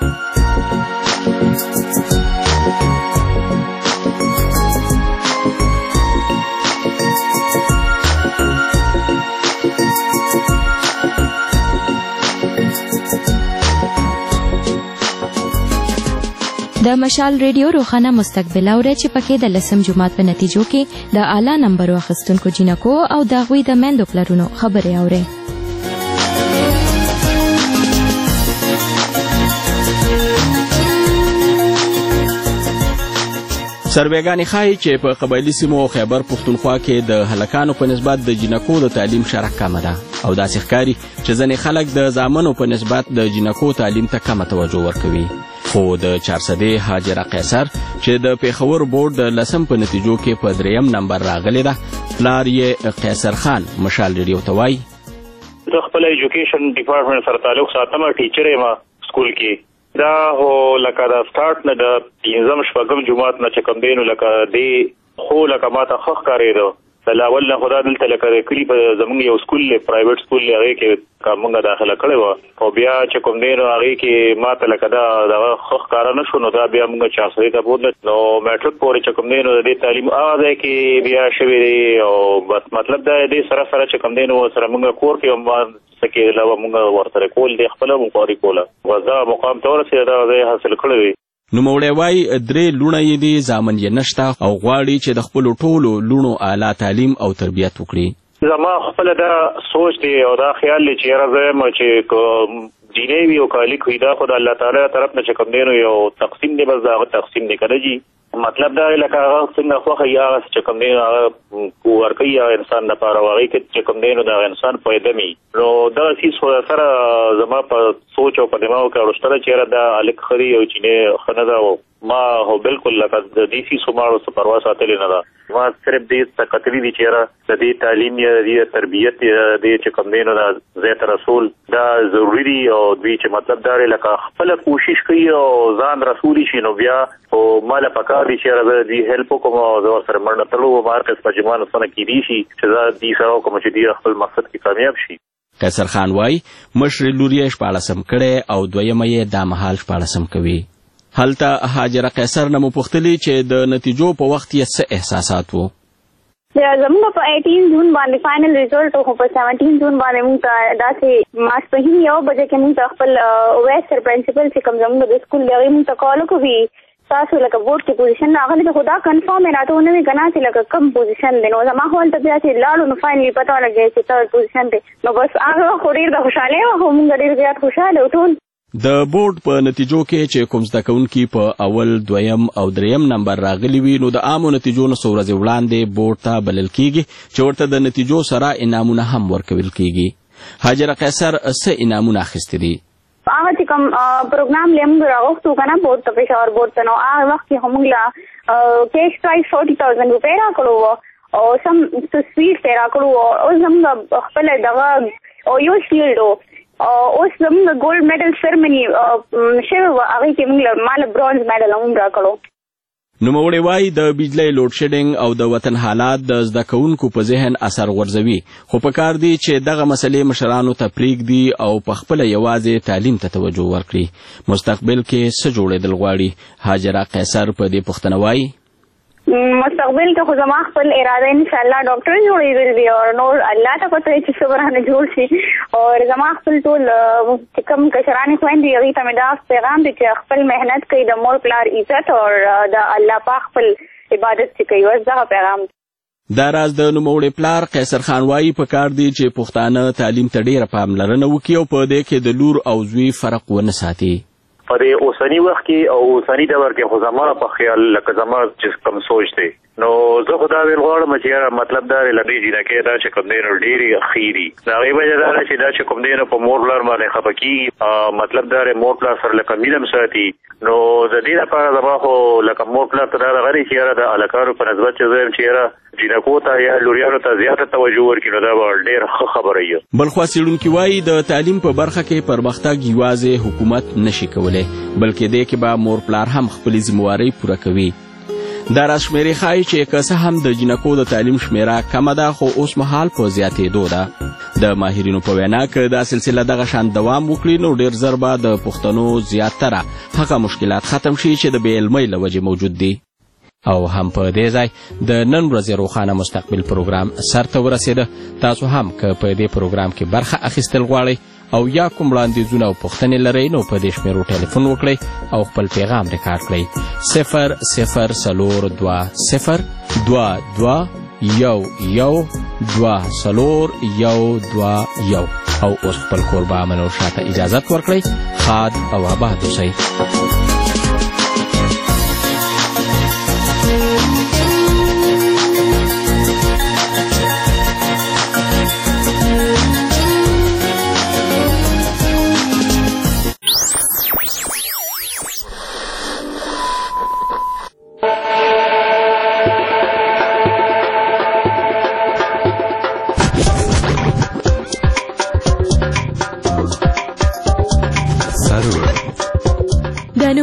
Speaker 1: د مشال ریډیو روخانه مستقبل اوري چې پکې د لسم جماعت په نتیجو کې د اعلی نمبر واخیستونکو جینکو او د هغوی د میندو پلرونو خبرې اوري.
Speaker 11: سروېګانې ښایي چې په قبایلي سیمو خیبر پښتونخوا کې د هلکانو په نسبت د جینکو د تعلیم شرح کمه ده او داسې ښکاري چې ځینې خلک د زامنو په نسبت د جینکو تعلیم ته کمه توجه ورکوي. خو د چارسدې هاجره قیصر چې د پیښور بورډ د لسم په نتیجو کې په دریم نمبر راغلی ده، پلار یې قیصر خان مشال ریډیو ته وایي:
Speaker 18: زه خپل ایجوکیشن ډپارټمنټ سره تعلق ساتم، ټیچر یم سکول کې. دا هو لکه د سټارټ نه د پنځم شپږم جماعت نه چې کوم دی نو لکه دی خو لکه ماته ښه ښکارېده. د لاول نه خو دا دلته لکه د کلي په زموږ یو سکول دی، پرایویټ سکول دی، هغې کې موږ داخله کړې وه او بیا چې کوم دی نو هغې کې ماته لکه دا دغه ښه ښکاره نه شو، نو دا بیا موږ چارسدې ته بوتله. نو میټرک پورې چې کوم دی نو د دې تعلیم هغه ځای کې بیا شوی دی او بس مطلب دا دی سره سره چې کوم دی نو سره موږ کور کې هم څه کې علاوه موږ ورسره کول دی، خپله مو خواري کوله. بس دغه مقام ته ورسېده، دغه ځای حاصل کړی دی.
Speaker 11: نوموړی وایي درې لوڼه یې دي، زامن یې نشته او غواړي چې د خپلو ټولو لوڼو اعلی تعلیم او تربیت وکړي.
Speaker 18: زما خپله دا سوچ دی او دا خیال دی چې یاره زه یم چې جینۍ وي او که لیک وي دا خو د الله تعالی طرف نه چې کوم دی نو یو تقسیم دی، بس د هغه تقسیم دی که نه جي. مطلب دا لکه هغه څنګه خوښه وي هغه چې کوم دی نو هغه ورکوي هغه انسان لپاره او هغې کې چې کوم دی نو د هغه انسان فایده وي. نو دغه څیز خو سره زما په سوچ او په دماغو کې اړوشته ده چې یاره دا هلک ښه دی او جینۍ ښه نه ده او ما هو بالکل لکه د دې څیزو ما ورڅه پروا ساتلې نه ده. ما صرف دې ته کتلي دي چې یاره د دې تعلیم یا د دې تربیت دې چې کوم دی نو دا ځای ته رسول دا ضروري دي او دوی چې مطلب دا دی لکه خپله کوشش کوي او ځان رسولی شي نو بیا خو ما له پکار دي چې یاره زه دې هیلپ وکړم او زه ورسره منډه تړو وم هر قسمه چې ما نه څه نه کیدی شي چې زه دې سره وکړم چې دې خپل مقصد کې کامیاب شي.
Speaker 11: قیصر خان وایي مشرې لور یې شپاړسم کړی او دویمه یې دا مهال شپاړسم کوي. هلته هاجره قیصر نه مو پوښتلي چې د نتیجو په وخت یې څه احساسات وو.
Speaker 17: زموږ په ایټین جون باندې فائنل ریزلټ خو په سیونټین جون باندې موږ ته داسې ماسپهین یو بجې کې موږ ته خپل ویس سر پرنسپل چې کوم زموږ د سکول دی هغې موږ ته کال وکړي تاسو لکه بورډ کې پوزیشن راغلی دی، خو دا کنفرم یې راته ونه وي که نه چې لکه کم پوزیشن دی. نو زما خو هلته بیا چې لاړو نو فائنلي پته ولګېده چې ثرډ پوزیشن دی. نو بس هغه وخت خو ډېر د خوشحالۍ وه، خو موږ ډېر زیات خوشحاله وو ټول.
Speaker 11: د بورډ په نتیجو کې چې کوم زده کوونکي په اول دویم او دریم نمبر راغلي وي نو د عامو نتیجو نه څو ورځې وړاندې بورډ ته بلل کیږي چې ورته د نتیجو سره انعامونه هم ورکول کیږي. هاجره قیصر څه انعامونه اخیستي دي؟
Speaker 17: هغه چې کوم پروګرام لی موږ راغوښتو که نه بورډ ته پېښور بورډ ته نو هغه وخت کې خو موږ له کیش پرایز فورټي تاوزنډ روپۍ راکړو وه او سم څه سویټس یې راکړو وه. اوس زموږ خپله دغه او یو شیلډ و اوس زموږ ګولډ میډل سرمني شوې وه هغې کې موږ ما له برونز میډل هم راکړو.
Speaker 11: نوموړی وایي د بجلۍ لوډ شیډینګ او د وطن حالات د زده کوونکو په ذهن اثر غورځوي، خو پکار دی چې دغه مسلې مشرانو ته پرېږدي او پخپله یوازې تعلیم ته توجه ورکړي. مستقبل کې څه جوړېدل غواړي؟ هاجره قیصر په دې پوښتنه وایي
Speaker 17: مستقبل کې خو زما خپل اراده انشاءالله ډاکټر جوړېدل دي او نور الله ته پته چې څه برانه جوړ شي او زما خپل ټول چې کوم کشرانې خویندې هغې ته مې دا پیغام دی چې خپل محنت کوي، د مور پلار عزت او د الله پاک خپل عبادت چې کوي، بس دغه پیغام.
Speaker 11: دا راز د نوموړي پلار قیصر خان وایي پکار دی چې پښتانه تعلیم ته ډېره پاملرنه وکړي او په دې کې د لور او زوی فرق ونه ساتي.
Speaker 18: په دې اوسني وخت کې او اوسني دور کې خو زما په خیال لکه زما چې کوم سوچ دی نو زه خو دا ویل غواړم چې یاره مطلب دا دی له دې جینکۍ دا چې کوم دی نو ډېرې ښې دي. د هغې وجه دا ده چې دا چې کوم دی نو په مور پلار باندې خفه کېږي، مطلب دا دی مور پلار سره لکه مینه هم ساتي. نو د دې لپاره زما خو لکه مور پلار ته دا دغه دی چې یاره د هلکانو په نسبت چې زه یم چې یاره جینکو ته یا لوریانو ته زیاته توجه ورکړي نو دا به ډېر ښه خبره وي.
Speaker 11: بلخوا څېړونکي وایي د تعلیم په برخه کې پرمختګ یوازې حکومت نشي کولی بلکې دې کې به مور پلار هم خپلې ذمهوارۍ پوره کوي. دا راز شمېرې ښایي چې که څه هم د جینکو د تعلیم شمېره کمه ده خو اوس مهال په زیاتېدو ده. د ماهرینو په وینا که دا سلسله دغه شان دوام وکړي نو ډېر زر به د پښتنو زیاتره هغه مشکلات ختم شي چې د بې علمۍ له وجې موجود دي. او هم په دې ځای د نن ورځې روښانه مستقبل پروګرام سر ته ورسېده. تاسو هم که په دې پروګرام کې برخه اخیستل غواړئ او یا کوم وړاندیزونه او پوښتنې لرئ نو په دې شمېرو ټلیفون وکړئ او خپل پیغام ریکارډ کړئ. صفر صفر څلور دوه صفر دوه دوه یو یو دوه څلور یو دوه یو او اوس خپل کوربه منور شاه ته اجازت ورکړئ. ښاد او آباد اوسئ.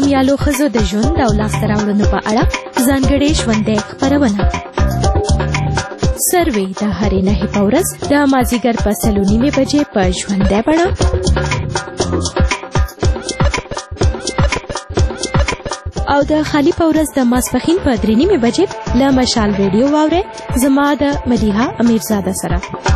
Speaker 1: نومیالو ښځو د ژوند او لاسته راوړنو په اړه ځانګړې ژوندۍ خپرونه. سروې د هرې نهې په ورځ د مازدیګر په څلور نیمې بجې په ژوندۍ بڼه. او د خالي په ورځ د ماسپښین په درې نیمې بجې له مشال ریډیو واورئ. زما د مدیحه امیرزاده سره.